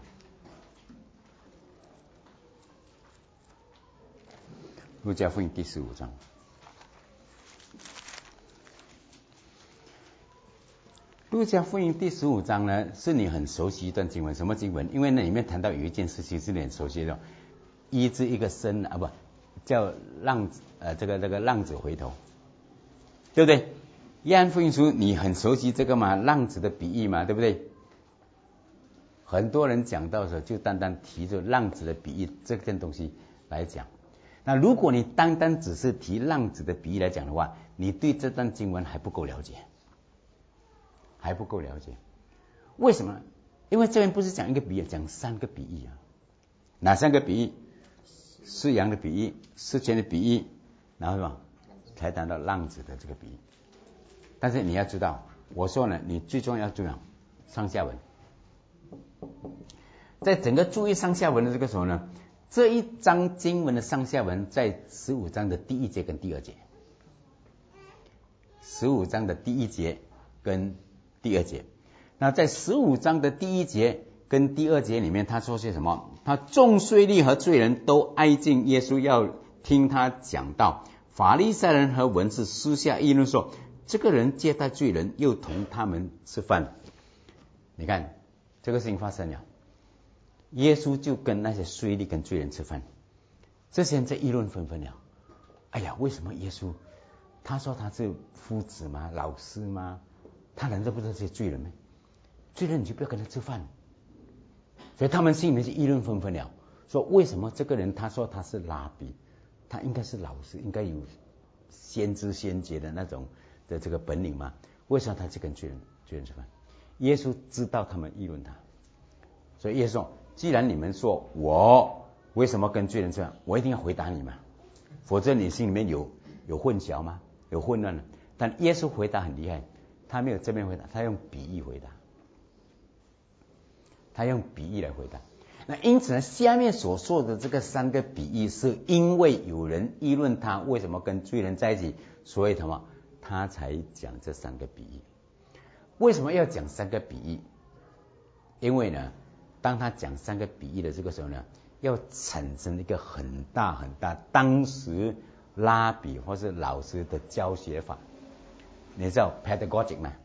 路加福音第15章。路加福音第15章呢，是你很熟悉一段经文。什么经文？因为那里面谈到有一件事情是你很熟悉的，医治一个生不叫浪子这个浪子回头，对不对？约翰福音书你很熟悉这个嘛，浪子的比喻嘛，对不对？很多人讲到的时候，就单单提着浪子的比喻这件东西来讲。那如果你单单只是提浪子的比喻来讲的话，你对这段经文还不够了解。还不够了解，为什么？因为这边不是讲一个比喻，讲3个比喻啊。哪3个比喻？失羊的比喻，失钱的比喻，然后什么？才谈到浪子的这个比喻。但是你要知道，我说呢，你最重要上下文。在整个注意上下文的这个时候呢，这一章经文的上下文在15章的第1节跟第2节。15章的第1节跟第2节，那在15章的第1节跟第2节里面，他说些什么？他众税吏和罪人都挨近耶稣，要听他讲道。法利赛人和文士私下议论说，这个人接待罪人，又同他们吃饭。你看这个事情发生了，耶稣就跟那些税吏跟罪人吃饭，这些人在议论纷纷了。哎呀，为什么耶稣他说他是夫子吗？老师吗？他难道不知道这些罪人吗？罪人你就不要跟他吃饭。所以他们心里面就议论纷纷了，说为什么这个人他说他是拉比，他应该是老师，应该有先知先觉的那种的这个本领吗？为什么他去跟罪人吃饭？耶稣知道他们议论他，所以耶稣说，既然你们说我为什么跟罪人吃饭，我一定要回答你们，否则你心里面有混淆吗？有混乱了。但耶稣回答很厉害，他没有正面回答，他用比喻回答，他用比喻来回答。那因此呢，下面所说的这个3个比喻，是因为有人议论他为什么跟罪人在一起，所以他才讲这3个比喻。为什么要讲3个比喻？因为呢，当他讲3个比喻的这个时候呢，要产生一个很大很大当时拉比或是老师的教学法。你知道 pedagogic 吗？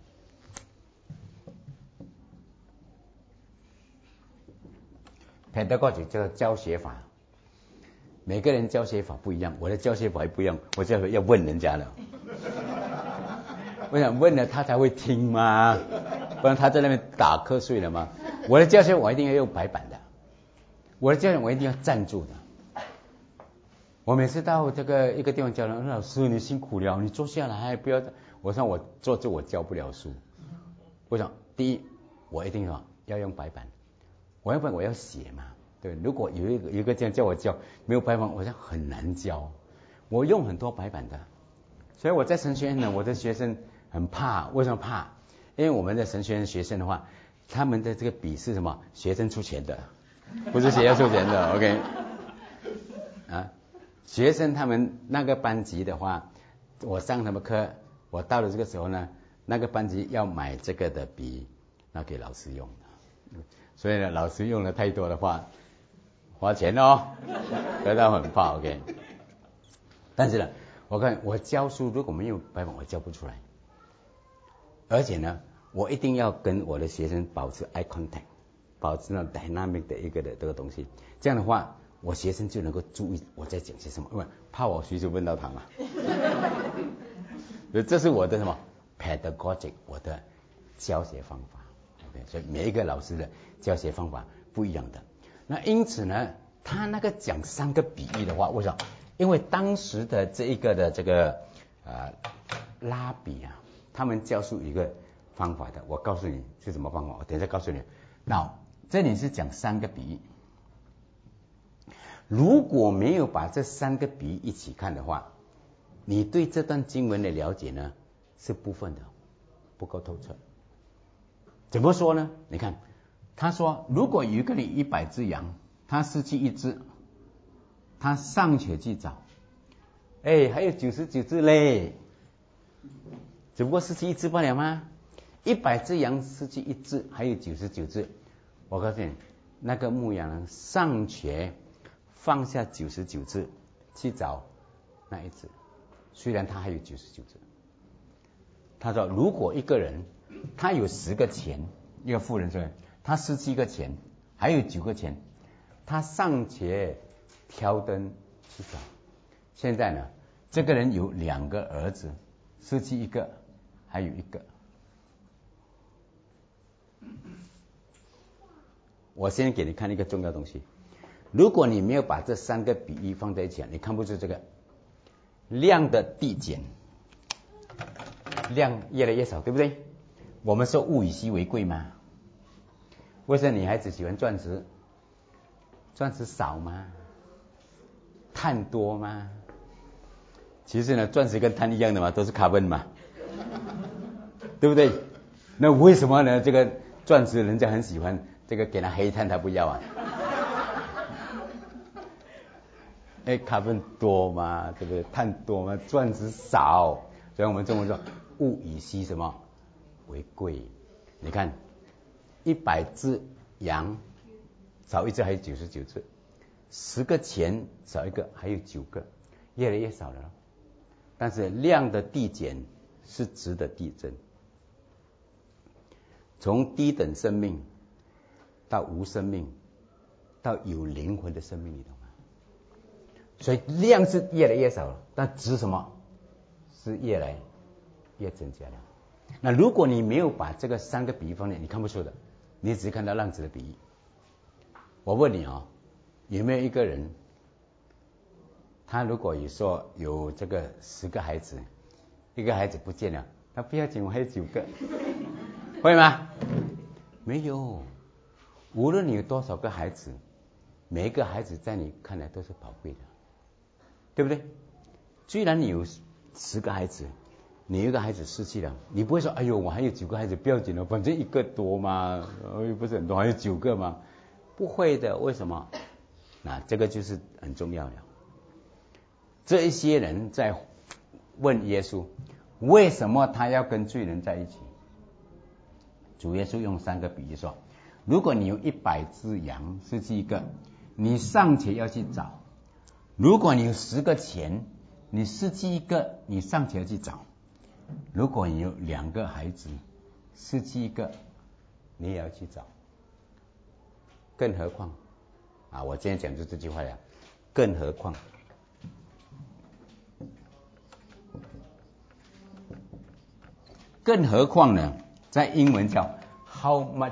pedagogy 叫教学法，每个人教学法不一样，我的教学法也不一样，我教学要问人家的。我想问了他才会听嘛，不然他在那边打瞌睡了嘛。我的教学我一定要用白板的，我的教学我一定要站住的。我每次到这个一个地方教人，老师你辛苦了，你坐下来不要。我说我坐着我教不了书。我想第一我一定要用白板，我要不然我要写嘛。对，如果有一个这样叫我教没有白板，我想很难教。我用很多白板的，所以我在神学院呢，我的学生很怕。为什么怕？因为我们的神学院学生的话，他们的这个笔是什么？学生出钱的，不是学校出钱的。OK， 啊，学生他们那个班级的话，我上他们课，我到了这个时候呢，那个班级要买这个的笔，那给老师用的。所以呢，老师用了太多的话，花钱哦，所以他很怕。OK， 但是呢，我看我教书如果没有白板，我教不出来。而且呢，我一定要跟我的学生保持 eye contact， 保持那 dynamic 的一个的这个东西。这样的话，我学生就能够注意我在讲些什么，因为怕我随时问到他嘛。所以这是我的什么 pedagogic， 我的教学方法。Okay， 所以每一个老师的教学方法不一样的。那因此呢，他那个讲3个比喻的话，为什么？因为当时的这一个的这个拉比啊，他们教书有一个方法的，我告诉你是什么方法，我等一下告诉你。那这里是讲3个比喻，如果没有把这3个比喻一起看的话，你对这段经文的了解呢是部分的，不够透彻。怎么说呢？你看，他说如果有一个人100只羊，他失去1只，他尚且去找，还有99只嘞，只不过失去1只罢了吗？100只羊失去1只，还有99只。我告诉你，那个牧羊人尚且放下99只去找那1只，虽然他还有99只。他说，如果一个人他有10个钱，一个富人说他失去1个钱，还有9个钱，他尚且挑灯去找。现在呢，这个人有2个儿子，失去1个，还有1个。我先给你看一个重要东西，如果你没有把这3个比喻放在一起，你看不出这个量的递减，量越来越少，对不对？我们说物以稀为贵嘛，为什么女孩子喜欢钻石？钻石少吗？碳多吗？其实呢，钻石跟碳一样的嘛，都是 carbon 嘛，对不对？那为什么呢？这个钻石人家很喜欢，这个给他黑碳他不要啊？carbon 多吗？对不对？碳多吗？钻石少，所以我们中文说物以稀什么为贵？你看，100只羊少1只还有99只，10个钱少1个还有9个，越来越少了。但是量的递减是质的递增，从低等生命到无生命，到有灵魂的生命，你懂吗？所以量是越来越少了，但值什么是越来越增加了。那如果你没有把这个3个比喻放在，你看不出的，你只看到浪子的比喻。我问你有没有一个人，他如果说有这个10个孩子，1个孩子不见了，他不要紧，我还有9个，会吗？没有。无论你有多少个孩子，每一个孩子在你看来都是宝贵的，对不对？虽然你有10个孩子，你1个孩子失去了，你不会说哎呦我还有9个孩子不要紧了，反正1个多嘛，又不是很多，还有9个嘛，不会的。为什么？那这个就是很重要的。这一些人在问耶稣，为什么他要跟罪人在一起？主耶稣用3个比喻说，如果你有100只羊失去1个，你尚且要去找；如果你有10个钱，你失去1个，你尚且要去找；如果你有2个孩子失去1个，你也要去找。更何况啊，我今天讲就这句话了。更何况，更何况呢？在英文叫 how much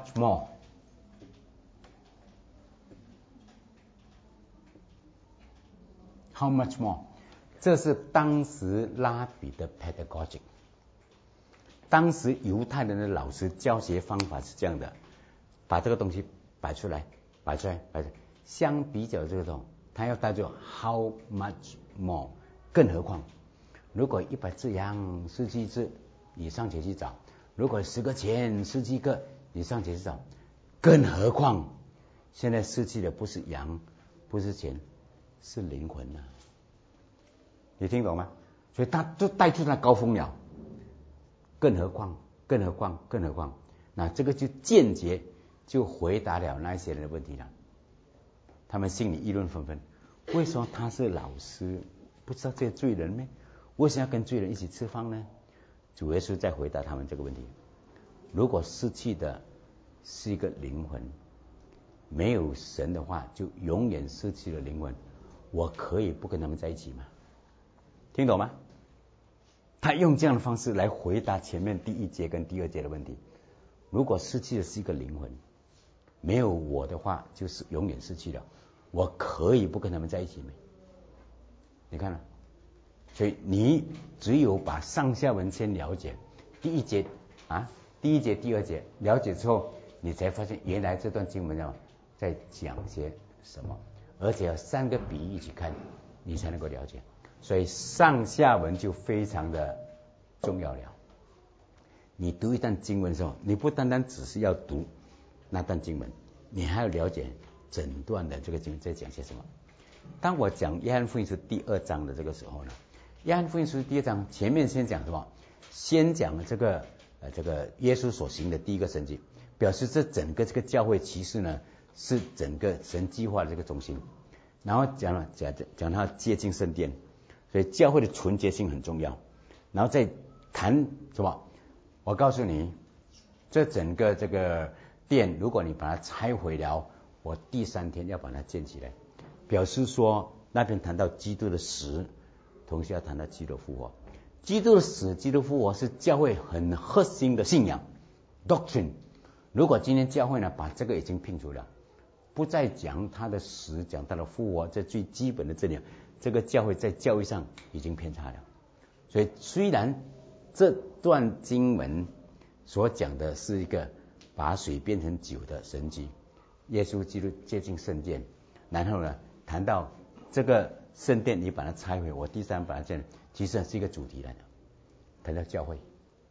more。How much more？ 这是当时拉比的 pedagogy。当时犹太人的老师教学方法是这样的，把这个东西摆出来。相比较这个东西，他要带着 how much more， 更何况，如果100只羊17只，你上前去找；如果10个钱17个，你上前去找。更何况，现在失去的不是羊，不是钱，是灵魂啊！你听懂吗？所以他就带出那高峰了。更何况，那这个就间接就回答了那些人的问题了。他们心里议论纷纷，为什么他是老师，不知道这些罪人呢？为什么要跟罪人一起吃饭呢？主耶稣在回答他们这个问题。如果失去的是一个灵魂，没有神的话，就永远失去了灵魂。我可以不跟他们在一起吗？听懂吗？他用这样的方式来回答前面第1节跟第2节的问题。如果失去的是一个灵魂，没有我的话，就是永远失去了。我可以不跟他们在一起吗？你看了，所以你只有把上下文先了解，第1节啊，第1节、第2节了解之后，你才发现原来这段经文在讲些什么，而且要3个比喻一起看，你才能够了解。所以上下文就非常的重要了。你读一段经文的时候，你不单单只是要读那段经文，你还要了解整段的这个经文在讲些什么。当我讲约翰福音书第2章的这个时候呢，约翰福音书第2章前面先讲什么？先讲这个耶稣所行的第一个神迹，表示这整个这个教会其实呢是整个神计划的这个中心。然后讲他接近圣殿，所以教会的纯洁性很重要。然后再谈什么？我告诉你，这整个这个殿，如果你把它拆毁了，我第3天要把它建起来。表示说那边谈到基督的死，同时要谈到基督复活。基督的死、基督复活是教会很核心的信仰 doctrine。如果今天教会呢把这个已经摒除了，不再讲他的死，讲他的复活，这最基本的真理，这个教会在教义上已经偏差了。所以虽然这段经文所讲的是一个把水变成酒的神迹，耶稣基督接近圣殿，然后呢谈到这个圣殿你把它拆毁，我第3把它建，其实是一个主题来的。谈到教会，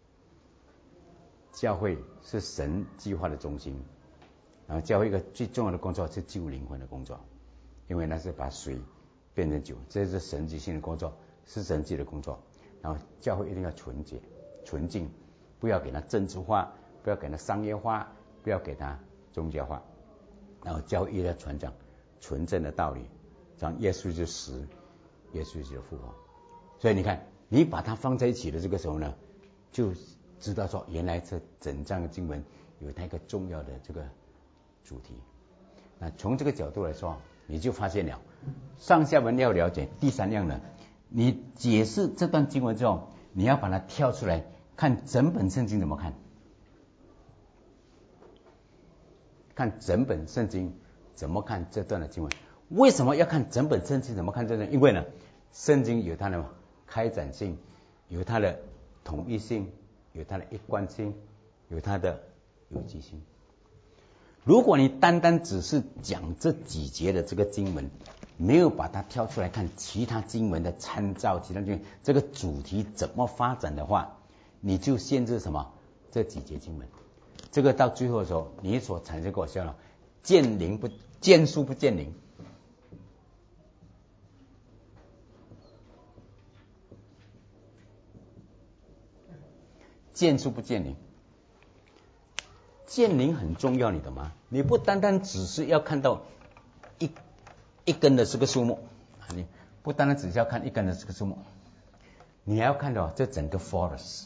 教会是神计划的中心，然后教会一个最重要的工作是救灵魂的工作，因为那是把水变成酒，这是神迹性的工作，是神迹的工作。然后教会一定要纯洁、纯净，不要给它政治化，不要给它商业化，不要给它宗教化。然后教会一定要传讲纯正的道理，讲耶稣就死，耶稣就复活。所以你看，你把它放在一起的这个时候呢，就知道说原来这整章的经文有它一个重要的这个主题。那从这个角度来说，你就发现了上下文要了解。第3样呢，你解释这段经文之后，你要把它跳出来看整本圣经怎么看，看整本圣经怎么看这段的经文。为什么要看整本圣经怎么看这段？因为呢，圣经有它的开展性，有它的统一性，有它的一贯性，有它的有机性。如果你单单只是讲这几节的这个经文，没有把它挑出来看其他经文的参照，其他经文这个主题怎么发展的话，你就限制什么？这几节经文，这个到最后的时候，你所产生果效了，见树不见林。见树不见林，见林很重要，你懂吗？你不单单只是要看到一根的这个树木，你不单单只是要看一根的这个树木，你还要看到这整个 forest，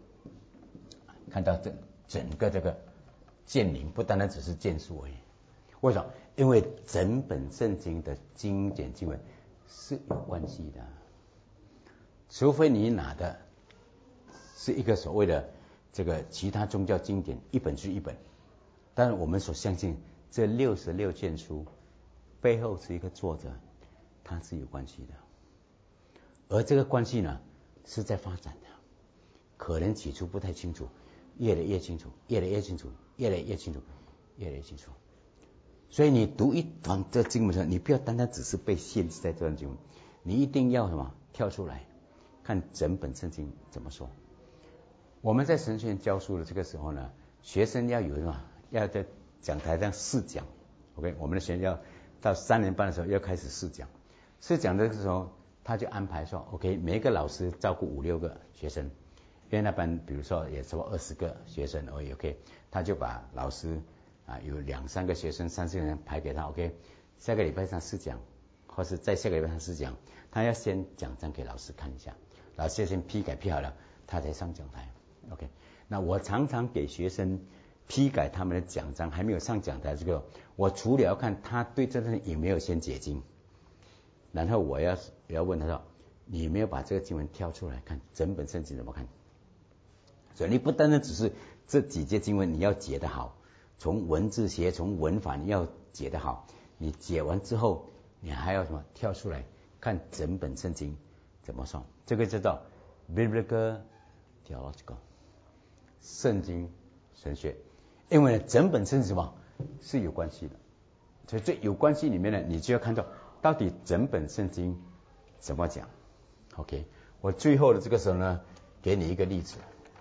看到这整个这个见林，不单单只是见树而已。 为什么？因为整本圣经的经典经文是有关系的，除非你拿的是一个所谓的这个其他宗教经典一本是一本，但是我们所相信这66卷书背后是一个作者，它是有关系的，而这个关系呢是在发展的，可能起初不太清楚，越来越清楚，越来越清楚，越来越清楚，越来越清楚。所以你读一段这经文的时候，你不要单单只是被限制在这段经文，你一定要什么跳出来看整本圣经怎么说。我们在神学院教书的这个时候呢，学生要有什么？要在讲台上试讲。OK， 我们的学生要到3年班的时候要开始试讲。试讲的时候，他就安排说 ，OK， 每一个老师照顾5、6个学生，因为那班比如说也差不多20个学生而已 ，OK， 他就把老师有2、3个学生、3、4个人排给他 ，OK， 下个礼拜上试讲，或是在下个礼拜上试讲，他要先讲章给老师看一下，老师先批改批好了，他才上讲台 ，OK。那我常常给学生批改他们的讲章，还没有上讲台这个，我除了要看他对这段有没有先解经，然后我要问他说，你有没有把这个经文挑出来看，整本圣经怎么看？所以你不单单只是这几节经文你要解得好，从文字学、从文法你要解得好，你解完之后，你还要什么？跳出来看整本圣经怎么说？这个叫做 Biblical Theological 圣经神学。因为整本圣经什么是有关系的，所以这有关系里面呢，你就要看到到底整本圣经怎么讲。OK， 我最后的这个时候呢，给你一个例子。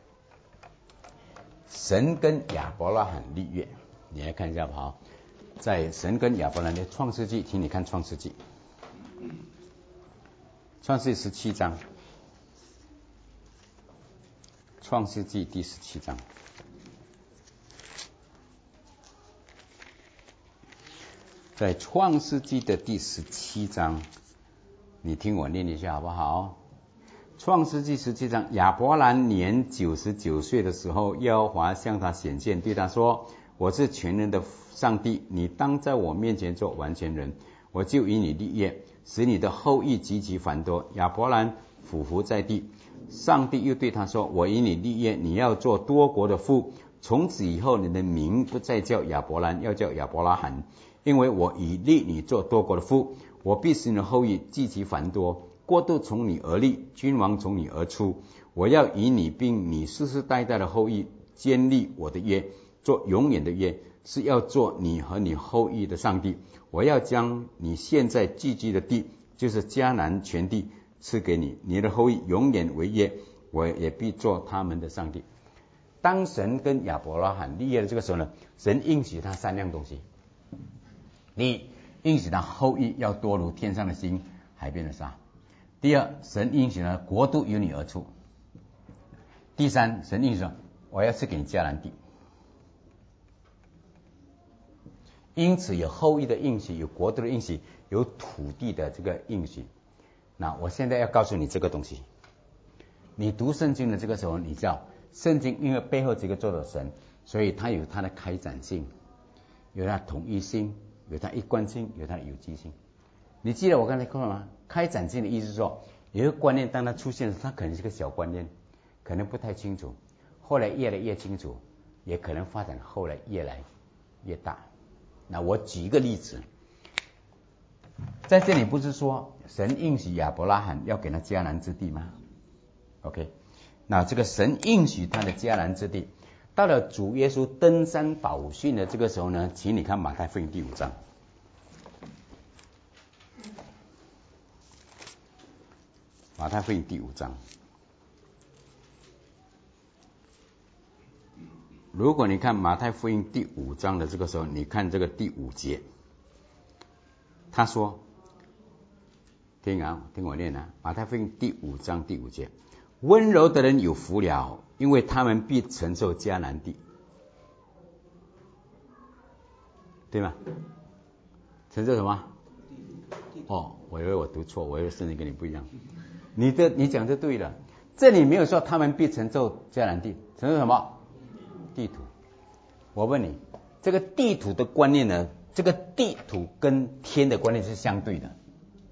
神跟亚伯拉罕立约，你来看一下好，在神跟亚伯拉罕的创世纪，请你看创世纪，创世纪17章，创世纪第17章，在创世纪的第17章，你听我念一下好不好？创世纪17章，亚伯兰年99岁的时候，耶和华向他显现，对他说：我是全能的上帝，你当在我面前做完全人，我就与你立约，使你的后裔极其繁多。亚伯兰俯伏在地，上帝又对他说：我与你立约，你要做多国的父，从此以后你的名不再叫亚伯兰，要叫亚伯拉罕，因为我已立你做多国的父，我必使你的后裔极其繁多，国度从你而立，君王从你而出，我要与你并你世世代代的后裔坚立我的约，做永远的约，是要做你和你后裔的上帝。我要将你现在寄居的地，就是迦南全地赐给你，你的后裔永远为业，我也必做他们的上帝。当神跟亚伯拉罕立约的这个时候呢，神应许他3样东西。第一，应许他后裔要多如天上的星，海边的沙。第二，神应许他国度由你而出。第三，神应许我要赐给你迦南地。因此有后裔的应许，有国度的应许，有土地的这个应许。那我现在要告诉你这个东西，你读圣经的这个时候，你知道圣经因为背后这个作者神，所以它有它的开展性，有它的统一性，有它一贯性，有它的有机性。你记得我刚才说了吗？开展性的意思是说，有一个观念当它出现的时候，它可能是个小观念，可能不太清楚，后来越来越清楚，也可能发展后来越来越大。那我举一个例子，在这里不是说神应许亚伯拉罕要给他迦南之地吗 ？OK， 那这个神应许他的迦南之地，到了主耶稣登山宝训的这个时候呢，请你看马太福音第5章。马太福音第5章，如果你看马太福音第5章的这个时候，你看这个第5节，他说，听我念啊，马太福音第5章第5节，温柔的人有福了，因为他们必承受迦南地，对吗？承受什么？哦，我以为我读错，我以为圣经跟你不一样。你讲的对了，这里没有说他们必承受迦南地，承受什么？地土。我问你，这个地土的观念呢， 这个地土跟天的观念是相对的。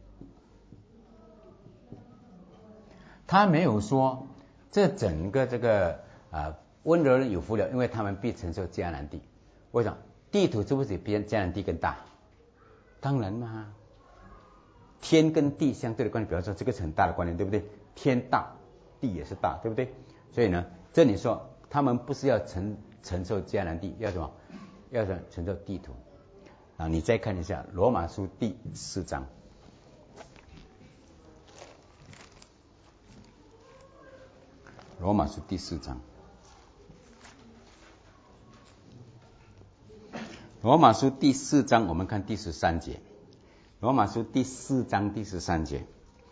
他没有说这整个这个温柔人有福了，因为他们必承受迦南地。为什么？地土是不是比迦南地更大？当然嘛。天跟地相对的观念，比方说这个是很大的观念，对不对？天大，地也是大，对不对？所以呢，这里说他们不是要承受迦南地，要什么？要承受地土。你再看一下罗马书第4章。罗马书第4章。罗马书第4章，我们看第13节。罗马书第4章第13节，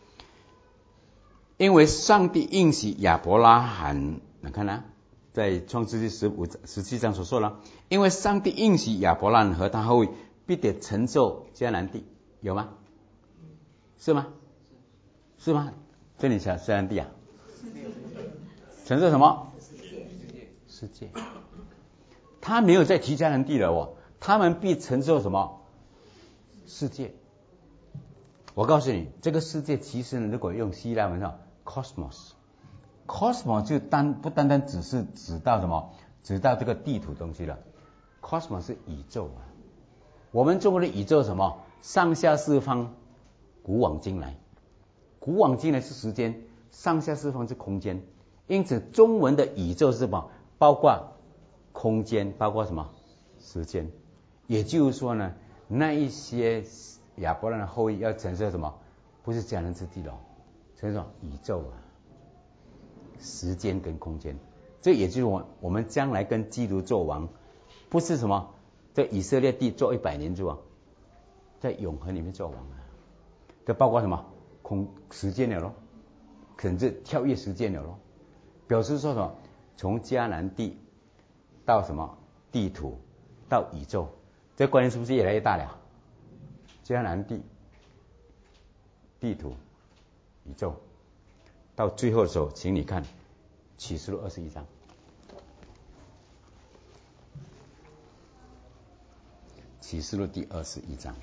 因为上帝应许亚伯拉罕，你看啊，在创世纪17章所说了，因为上帝应许亚伯拉罕和他后裔必得承受迦南地，有吗？是吗？是吗？这里讲迦南地啊，承受什么？世界。他没有再提迦南地了哦，他们必承受什么？世界。我告诉你，这个世界其实呢，如果用希腊文叫 cosmos 就不单单只是指到什么，指到这个地图东西了。cosmos 是宇宙啊。我们中国的宇宙什么？上下四方，古往今来。古往今来是时间，上下四方是空间。因此，中文的宇宙是什么？包括空间，包括什么？时间。也就是说呢，那一些亚伯拉罕的后裔要承受什么？不是迦南之地了，承受宇宙啊，时间跟空间。这也就是我们将来跟基督做王，不是什么在以色列地做100年做王，在永恒里面做王啊。这包括什么？时间了咯，甚至跳跃时间了咯，表示说什么？从迦南地到什么地土到宇宙，这观念是不是越来越大了？迦南地、地土、宇宙，到最后的时候，请你看启示录21章。启示录第21章，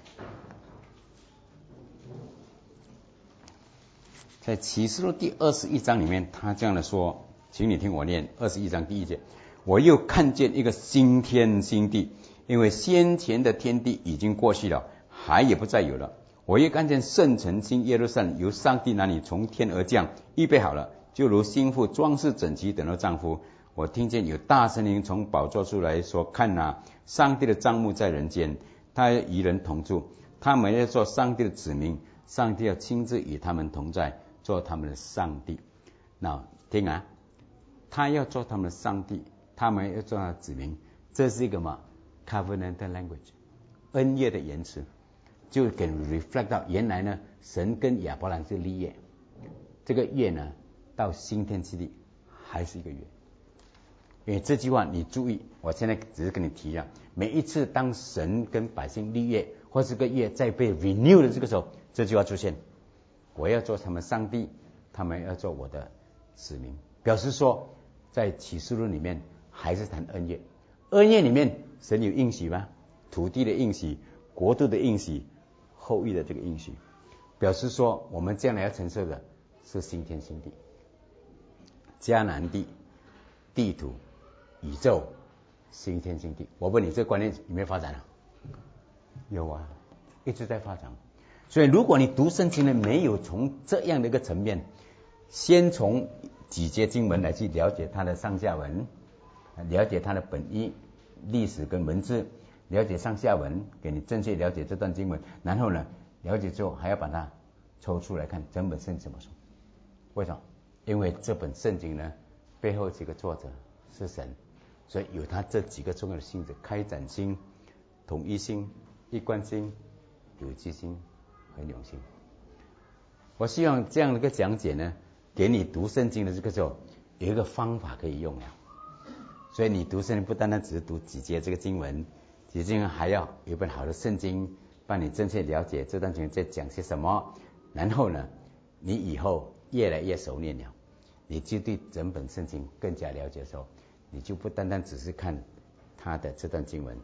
在启示录第21章里面，他这样的说，请你听我念21章第1节：我又看见一个新天新地，因为先前的天地已经过去了，海也不再有了。我又看见圣城新耶路撒冷由上帝那里从天而降，预备好了，就如新妇装饰整齐等候丈夫。我听见有大声音从宝座出来说：看啊，上帝的帐幕在人间，他与人同住，他们要做上帝的子民，上帝要亲自与他们同在，做他们的上帝。那听啊，他要做他们的上帝，他们要做他的子民，这是一个嘛 covenant language， 恩约的言辞，就给 reflect 到原来呢，神跟亚伯兰是立约，这个约呢到新天之地还是一个约。因为这句话你注意，我现在只是跟你提啊，每一次当神跟百姓立约，或是个约在被 renew 的这个时候，这句话出现，我要做他们上帝，他们要做我的子民，表示说在启示录里面还是谈恩约。恩约里面神有应许吗？土地的应许，国度的应许，后裔的这个应许，表示说我们将来要承受的是新天新地，迦南地、地土、宇宙、新天新地。我问你，这个观念有没有发展啊？有啊，一直在发展。所以如果你读圣经呢，没有从这样的一个层面，先从几节经文来去了解它的上下文，了解它的本意、历史跟文字，了解上下文，给你正确了解这段经文，然后呢，了解之后还要把它抽出来看整本圣经怎么说。为什么？因为这本圣经呢，背后几个作者是神，所以有他这几个重要的性质：开展性、统一性、一贯性、有机性和永性。我希望这样的一个讲解呢，给你读圣经的这个时候有一个方法可以用了。所以你读圣经不单单只是读几节这个经文，几节经文还要有一本好的圣经，帮你正确了解这段经文在讲些什么。然后呢，你以后越来越熟练了，你就对整本圣经更加了解的时候，你就不单单只是看他的这段经文，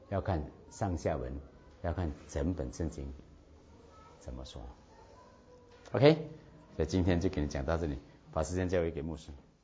要看上下文，要看整本圣经怎么说。OK， 所以今天就给你讲到这里，把时间交给牧师。